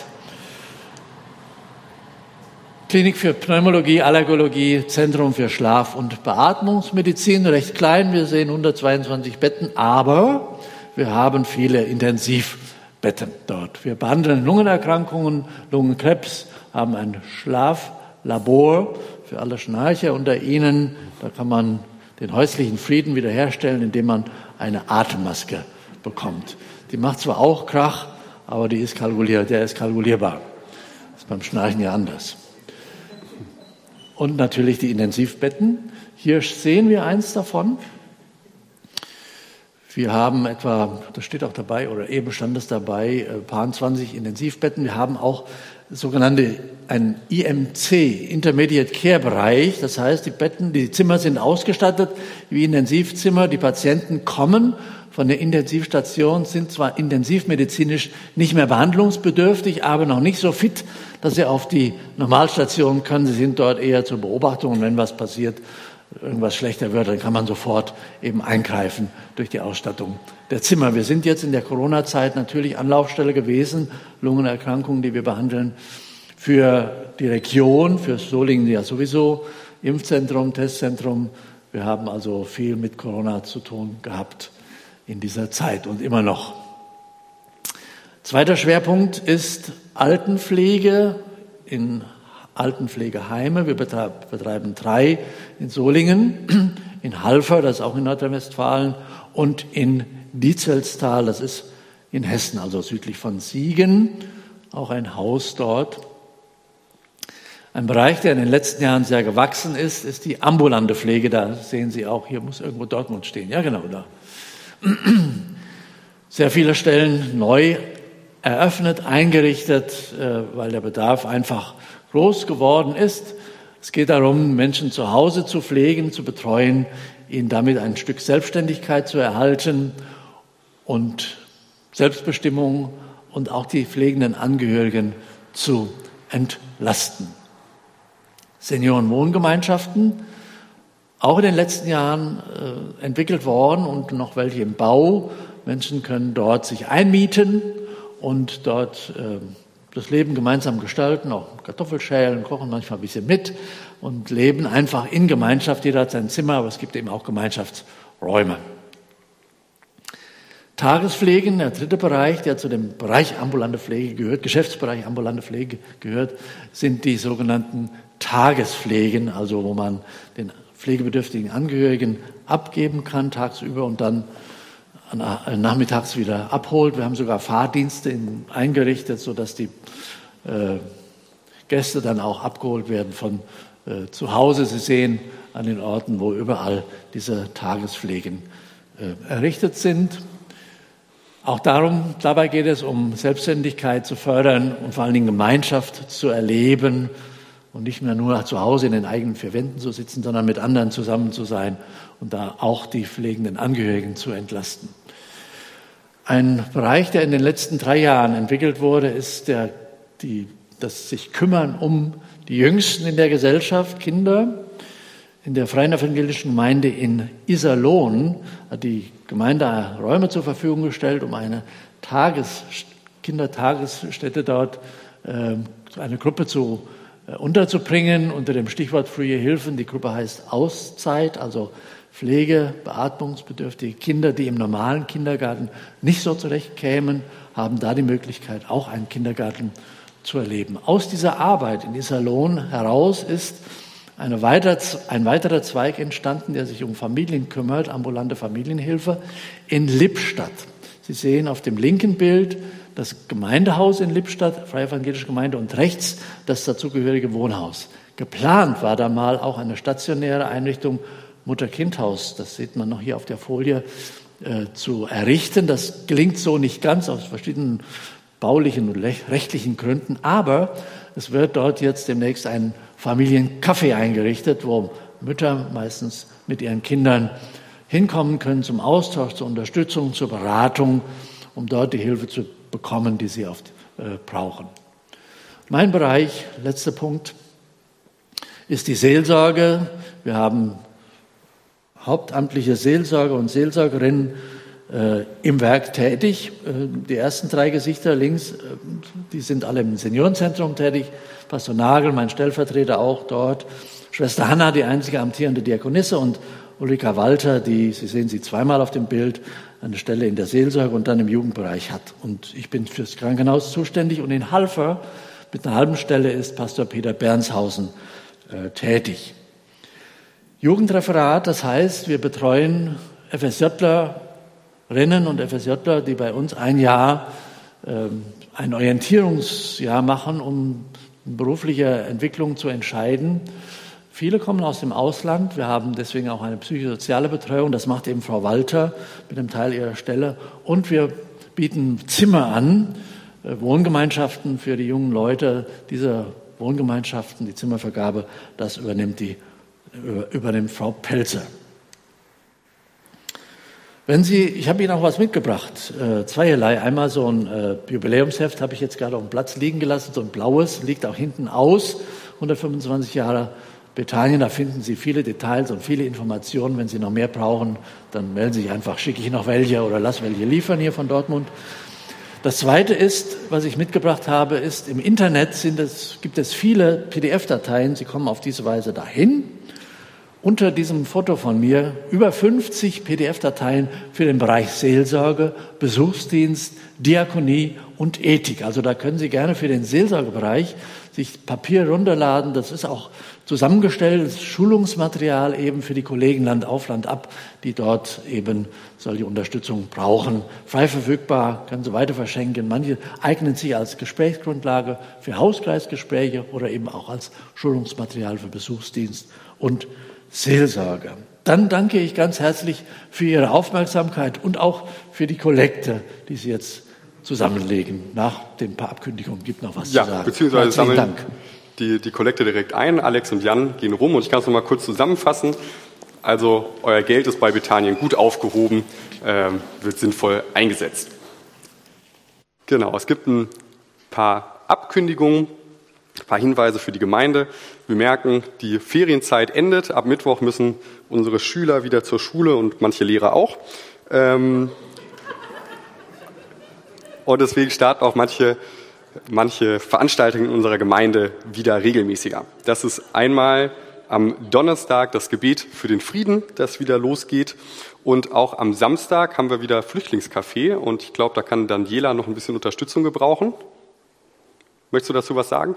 Klinik für Pneumologie, Allergologie, Zentrum für Schlaf- und Beatmungsmedizin, recht klein. Wir sehen hundertzweiundzwanzig Betten, aber wir haben viele Intensivbetten dort. Wir behandeln Lungenerkrankungen, Lungenkrebs, haben ein Schlaflabor für alle Schnarcher unter Ihnen. Da kann man den häuslichen Frieden wiederherstellen, indem man eine Atemmaske bekommt. Die macht zwar auch Krach, aber die ist kalkulier, der ist kalkulierbar. Das ist beim Schnarchen ja anders. Und natürlich die Intensivbetten. Hier sehen wir eins davon. Wir haben etwa, das steht auch dabei, oder eben stand es dabei, ein paar zwanzig Intensivbetten. Wir haben auch sogenannte, ein I M C, Intermediate Care Bereich. Das heißt, die Betten, die Zimmer sind ausgestattet wie Intensivzimmer. Die Patienten kommen von der Intensivstation, sind zwar intensivmedizinisch nicht mehr behandlungsbedürftig, aber noch nicht so fit, dass sie auf die Normalstation können. Sie sind dort eher zur Beobachtung und wenn was passiert, irgendwas schlechter wird, dann kann man sofort eben eingreifen durch die Ausstattung der Zimmer. Wir sind jetzt in der Corona-Zeit natürlich Anlaufstelle gewesen, Lungenerkrankungen, die wir behandeln, für die Region, für Solingen ja sowieso, Impfzentrum, Testzentrum. Wir haben also viel mit Corona zu tun gehabt in dieser Zeit und immer noch. Zweiter Schwerpunkt ist Altenpflege in Altenpflegeheime. Wir betreiben drei in Solingen, in Halver, das ist auch in Nordrhein-Westfalen, und in Dietzelstal, das ist in Hessen, also südlich von Siegen, auch ein Haus dort. Ein Bereich, der in den letzten Jahren sehr gewachsen ist, ist die ambulante Pflege. Da sehen Sie auch, hier muss irgendwo Dortmund stehen. Ja, genau, da. Sehr viele Stellen neu eröffnet, eingerichtet, weil der Bedarf einfach groß geworden ist. Es geht darum, Menschen zu Hause zu pflegen, zu betreuen, ihnen damit ein Stück Selbstständigkeit zu erhalten und Selbstbestimmung und auch die pflegenden Angehörigen zu entlasten. Seniorenwohngemeinschaften, auch in den letzten Jahren äh, entwickelt worden und noch welche im Bau. Menschen können dort sich einmieten und dort äh, das Leben gemeinsam gestalten, auch Kartoffelschälen, kochen manchmal ein bisschen mit und leben einfach in Gemeinschaft. Jeder hat sein Zimmer, aber es gibt eben auch Gemeinschaftsräume. Tagespflegen, der dritte Bereich, der zu dem Bereich ambulante Pflege gehört, Geschäftsbereich ambulante Pflege gehört, sind die sogenannten Tagespflegen, also wo man den pflegebedürftigen Angehörigen abgeben kann tagsüber und dann nachmittags wieder abholt. Wir haben sogar Fahrdienste eingerichtet, sodass die äh, Gäste dann auch abgeholt werden von äh, zu Hause. Sie sehen an den Orten, wo überall diese Tagespflegen äh, errichtet sind. Auch darum, dabei geht es um Selbstständigkeit zu fördern und vor allen Dingen Gemeinschaft zu erleben und nicht mehr nur zu Hause in den eigenen vier Wänden zu sitzen, sondern mit anderen zusammen zu sein und da auch die pflegenden Angehörigen zu entlasten. Ein Bereich, der in den letzten drei Jahren entwickelt wurde, ist der, die, das sich kümmern um die Jüngsten in der Gesellschaft, Kinder. In der Freien Evangelischen Gemeinde in Iserlohn hat die Gemeinde Räume zur Verfügung gestellt, um eine Tages-, Kindertagesstätte dort äh, eine Gruppe zu äh, unterzubringen unter dem Stichwort Frühe Hilfen. Die Gruppe heißt Auszeit, also Pflege, beatmungsbedürftige Kinder, die im normalen Kindergarten nicht so zurechtkämen, haben da die Möglichkeit, auch einen Kindergarten zu erleben. Aus dieser Arbeit in Iserlohn heraus ist Eine weiter, ein weiterer Zweig entstanden, der sich um Familien kümmert, ambulante Familienhilfe in Lippstadt. Sie sehen auf dem linken Bild das Gemeindehaus in Lippstadt, Freie Evangelische Gemeinde, und rechts das dazugehörige Wohnhaus. Geplant war da mal auch eine stationäre Einrichtung, Mutter-Kind-Haus, das sieht man noch hier auf der Folie, äh, zu errichten. Das gelingt so nicht ganz aus verschiedenen baulichen und rechtlichen Gründen, aber es wird dort jetzt demnächst ein Familiencafé eingerichtet, wo Mütter meistens mit ihren Kindern hinkommen können zum Austausch, zur Unterstützung, zur Beratung, um dort die Hilfe zu bekommen, die sie oft äh, brauchen. Mein Bereich, letzter Punkt, ist die Seelsorge. Wir haben hauptamtliche Seelsorger und Seelsorgerinnen äh, im Werk tätig. Äh, die ersten drei Gesichter links, äh, die sind alle im Seniorenzentrum tätig. Pastor Nagel, mein Stellvertreter, auch dort. Schwester Hanna, die einzige amtierende Diakonisse, und Ulrika Walter, die, Sie sehen sie zweimal auf dem Bild, eine Stelle in der Seelsorge und dann im Jugendbereich hat. Und ich bin fürs Krankenhaus zuständig, und in Halver mit einer halben Stelle ist Pastor Peter Bernshausen äh, tätig. Jugendreferat, das heißt, wir betreuen FSJlerinnen und FSJler, die bei uns ein Jahr äh, ein Orientierungsjahr machen, um in beruflicher Entwicklung zu entscheiden. Viele kommen aus dem Ausland. Wir haben deswegen auch eine psychosoziale Betreuung. Das macht eben Frau Walter mit einem Teil ihrer Stelle. Und wir bieten Zimmer an, Wohngemeinschaften für die jungen Leute. Diese Wohngemeinschaften, die Zimmervergabe, das übernimmt, die, übernimmt Frau Pelzer. Wenn Sie, ich habe Ihnen auch was mitgebracht, äh, zweierlei. Einmal so ein äh, Jubiläumsheft habe ich jetzt gerade auf dem Platz liegen gelassen, so ein blaues, liegt auch hinten aus, hundertfünfundzwanzig Jahre Bethanien, da finden Sie viele Details und viele Informationen. Wenn Sie noch mehr brauchen, dann melden Sie sich einfach, schicke ich noch welche oder lass welche liefern hier von Dortmund. Das Zweite ist, was ich mitgebracht habe, ist, im Internet sind es, gibt es viele P D F-Dateien, Sie kommen auf diese Weise dahin. Unter diesem Foto von mir über fünfzig P D F-Dateien für den Bereich Seelsorge, Besuchsdienst, Diakonie und Ethik. Also da können Sie gerne für den Seelsorgebereich sich Papier runterladen. Das ist auch zusammengestelltes Schulungsmaterial eben für die Kollegen Land auf, Land ab, die dort eben solche Unterstützung brauchen. Frei verfügbar, können Sie weiter verschenken. Manche eignen sich als Gesprächsgrundlage für Hauskreisgespräche oder eben auch als Schulungsmaterial für Besuchsdienst und Seelsorge. Dann danke ich ganz herzlich für Ihre Aufmerksamkeit und auch für die Kollekte, die Sie jetzt zusammenlegen. Nach den paar Abkündigungen gibt noch was ja, zu sagen. Beziehungsweise sammeln die, die Kollekte direkt ein. Alex und Jan gehen rum, und ich kann es noch mal kurz zusammenfassen. Also euer Geld ist bei Bethanien gut aufgehoben, ähm, wird sinnvoll eingesetzt. Genau, es gibt ein paar Abkündigungen, ein paar Hinweise für die Gemeinde. Wir merken, die Ferienzeit endet. Ab Mittwoch müssen unsere Schüler wieder zur Schule und manche Lehrer auch. Ähm und deswegen starten auch manche manche Veranstaltungen in unserer Gemeinde wieder regelmäßiger. Das ist einmal am Donnerstag das Gebet für den Frieden, das wieder losgeht. Und auch am Samstag haben wir wieder Flüchtlingscafé. Und ich glaube, da kann Daniela noch ein bisschen Unterstützung gebrauchen. Möchtest du dazu was sagen?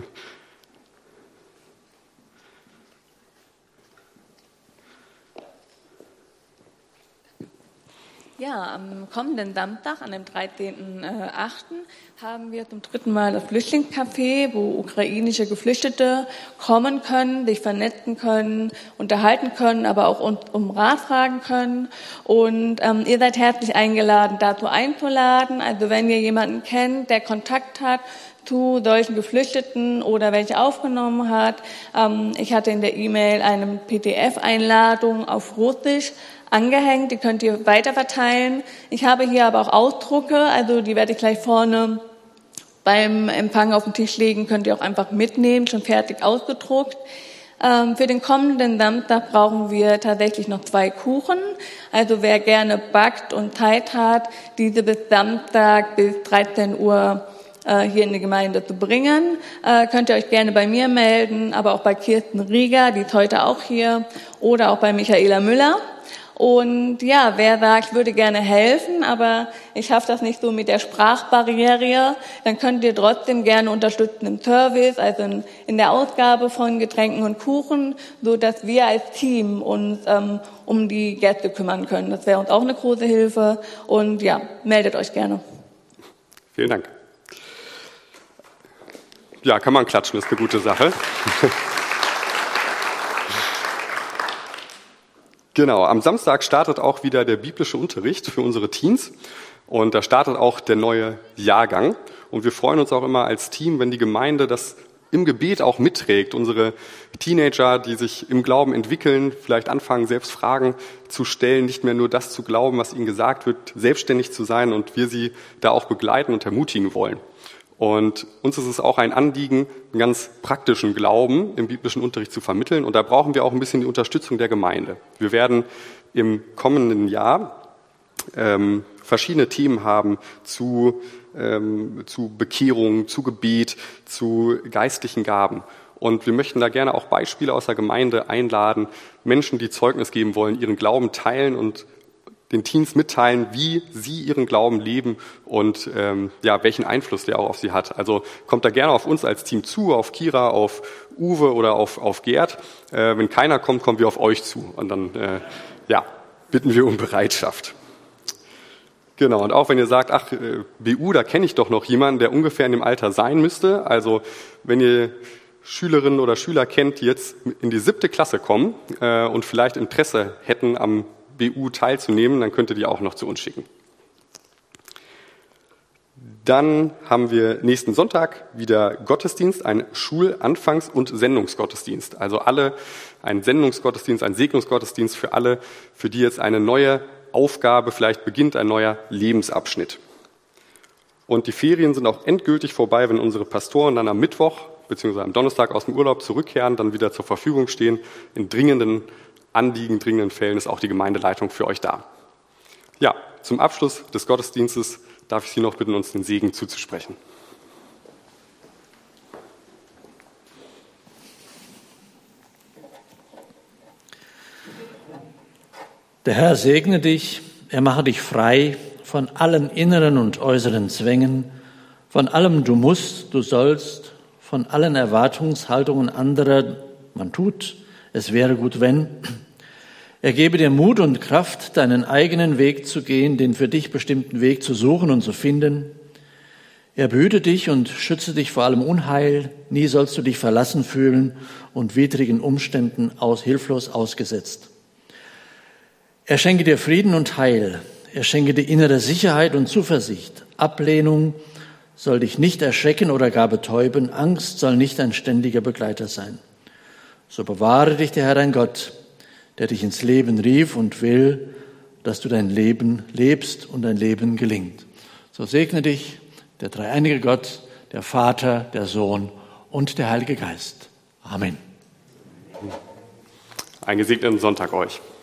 Ja, am kommenden Samstag, an dem dreizehnten achten haben wir zum dritten Mal das Flüchtlingscafé, wo ukrainische Geflüchtete kommen können, sich vernetzen können, unterhalten können, aber auch um, um Rat fragen können. Und ähm, ihr seid herzlich eingeladen, dazu einzuladen. Also wenn ihr jemanden kennt, der Kontakt hat zu solchen Geflüchteten oder welche aufgenommen hat. Ähm, ich hatte in der E-Mail eine P D F-Einladung auf Russisch angehängt, die könnt ihr weiterverteilen. Ich habe hier aber auch Ausdrucke, also die werde ich gleich vorne beim Empfang auf den Tisch legen, könnt ihr auch einfach mitnehmen, schon fertig ausgedruckt. Ähm, für den kommenden Samstag brauchen wir tatsächlich noch zwei Kuchen. Also wer gerne backt und Zeit hat, diese bis Samstag bis dreizehn Uhr äh, hier in die Gemeinde zu bringen, äh, könnt ihr euch gerne bei mir melden, aber auch bei Kirsten Rieger, die ist heute auch hier, oder auch bei Michaela Müller. Und ja, wer sagt, ich würde gerne helfen, aber ich schaffe das nicht so mit der Sprachbarriere, dann könnt ihr trotzdem gerne unterstützen im Service, also in, in der Ausgabe von Getränken und Kuchen, so dass wir als Team uns ähm, um die Gäste kümmern können. Das wäre uns auch eine große Hilfe. Und ja, meldet euch gerne. Vielen Dank. Ja, kann man klatschen, ist eine gute Sache. Genau, am Samstag startet auch wieder der biblische Unterricht für unsere Teens und da startet auch der neue Jahrgang und wir freuen uns auch immer als Team, wenn die Gemeinde das im Gebet auch mitträgt. Unsere Teenager, die sich im Glauben entwickeln, vielleicht anfangen, selbst Fragen zu stellen, nicht mehr nur das zu glauben, was ihnen gesagt wird, selbstständig zu sein und wir sie da auch begleiten und ermutigen wollen. Und uns ist es auch ein Anliegen, einen ganz praktischen Glauben im biblischen Unterricht zu vermitteln. Und da brauchen wir auch ein bisschen die Unterstützung der Gemeinde. Wir werden im kommenden Jahr ähm, verschiedene Themen haben zu, ähm, zu Bekehrung, zu Gebet, zu geistlichen Gaben. Und wir möchten da gerne auch Beispiele aus der Gemeinde einladen, Menschen, die Zeugnis geben wollen, ihren Glauben teilen und den Teens mitteilen, wie sie ihren Glauben leben und ähm, ja, welchen Einfluss der auch auf sie hat. Also kommt da gerne auf uns als Team zu, auf Kira, auf Uwe oder auf, auf Gerd. Äh, wenn keiner kommt, kommen wir auf euch zu. Und dann äh, ja, bitten wir um Bereitschaft. Genau, und auch wenn ihr sagt, ach, äh, B U, da kenne ich doch noch jemanden, der ungefähr in dem Alter sein müsste. Also wenn ihr Schülerinnen oder Schüler kennt, die jetzt in die siebte Klasse kommen äh, und vielleicht Interesse hätten am B U teilzunehmen, dann könnt ihr die auch noch zu uns schicken. Dann haben wir nächsten Sonntag wieder Gottesdienst, einen Schulanfangs- und Sendungsgottesdienst. Also alle, ein Sendungsgottesdienst, ein Segnungsgottesdienst für alle, für die jetzt eine neue Aufgabe vielleicht beginnt, ein neuer Lebensabschnitt. Und die Ferien sind auch endgültig vorbei, wenn unsere Pastoren dann am Mittwoch bzw. am Donnerstag aus dem Urlaub zurückkehren, dann wieder zur Verfügung stehen. In dringenden Anliegen, dringenden Fällen ist auch die Gemeindeleitung für euch da. Ja, zum Abschluss des Gottesdienstes darf ich Sie noch bitten, uns den Segen zuzusprechen. Der Herr segne dich, er mache dich frei von allen inneren und äußeren Zwängen, von allem du musst, du sollst, von allen Erwartungshaltungen anderer, man tut, es wäre gut, wenn. Er gebe dir Mut und Kraft, deinen eigenen Weg zu gehen, den für dich bestimmten Weg zu suchen und zu finden. Er behüte dich und schütze dich vor allem Unheil. Nie sollst du dich verlassen fühlen und widrigen Umständen aus, hilflos ausgesetzt. Er schenke dir Frieden und Heil. Er schenke dir innere Sicherheit und Zuversicht. Ablehnung soll dich nicht erschrecken oder gar betäuben. Angst soll nicht ein ständiger Begleiter sein. So bewahre dich der Herr dein Gott, der dich ins Leben rief und will, dass du dein Leben lebst und dein Leben gelingt. So segne dich der dreieinige Gott, der Vater, der Sohn und der Heilige Geist. Amen. Einen gesegneten Sonntag euch.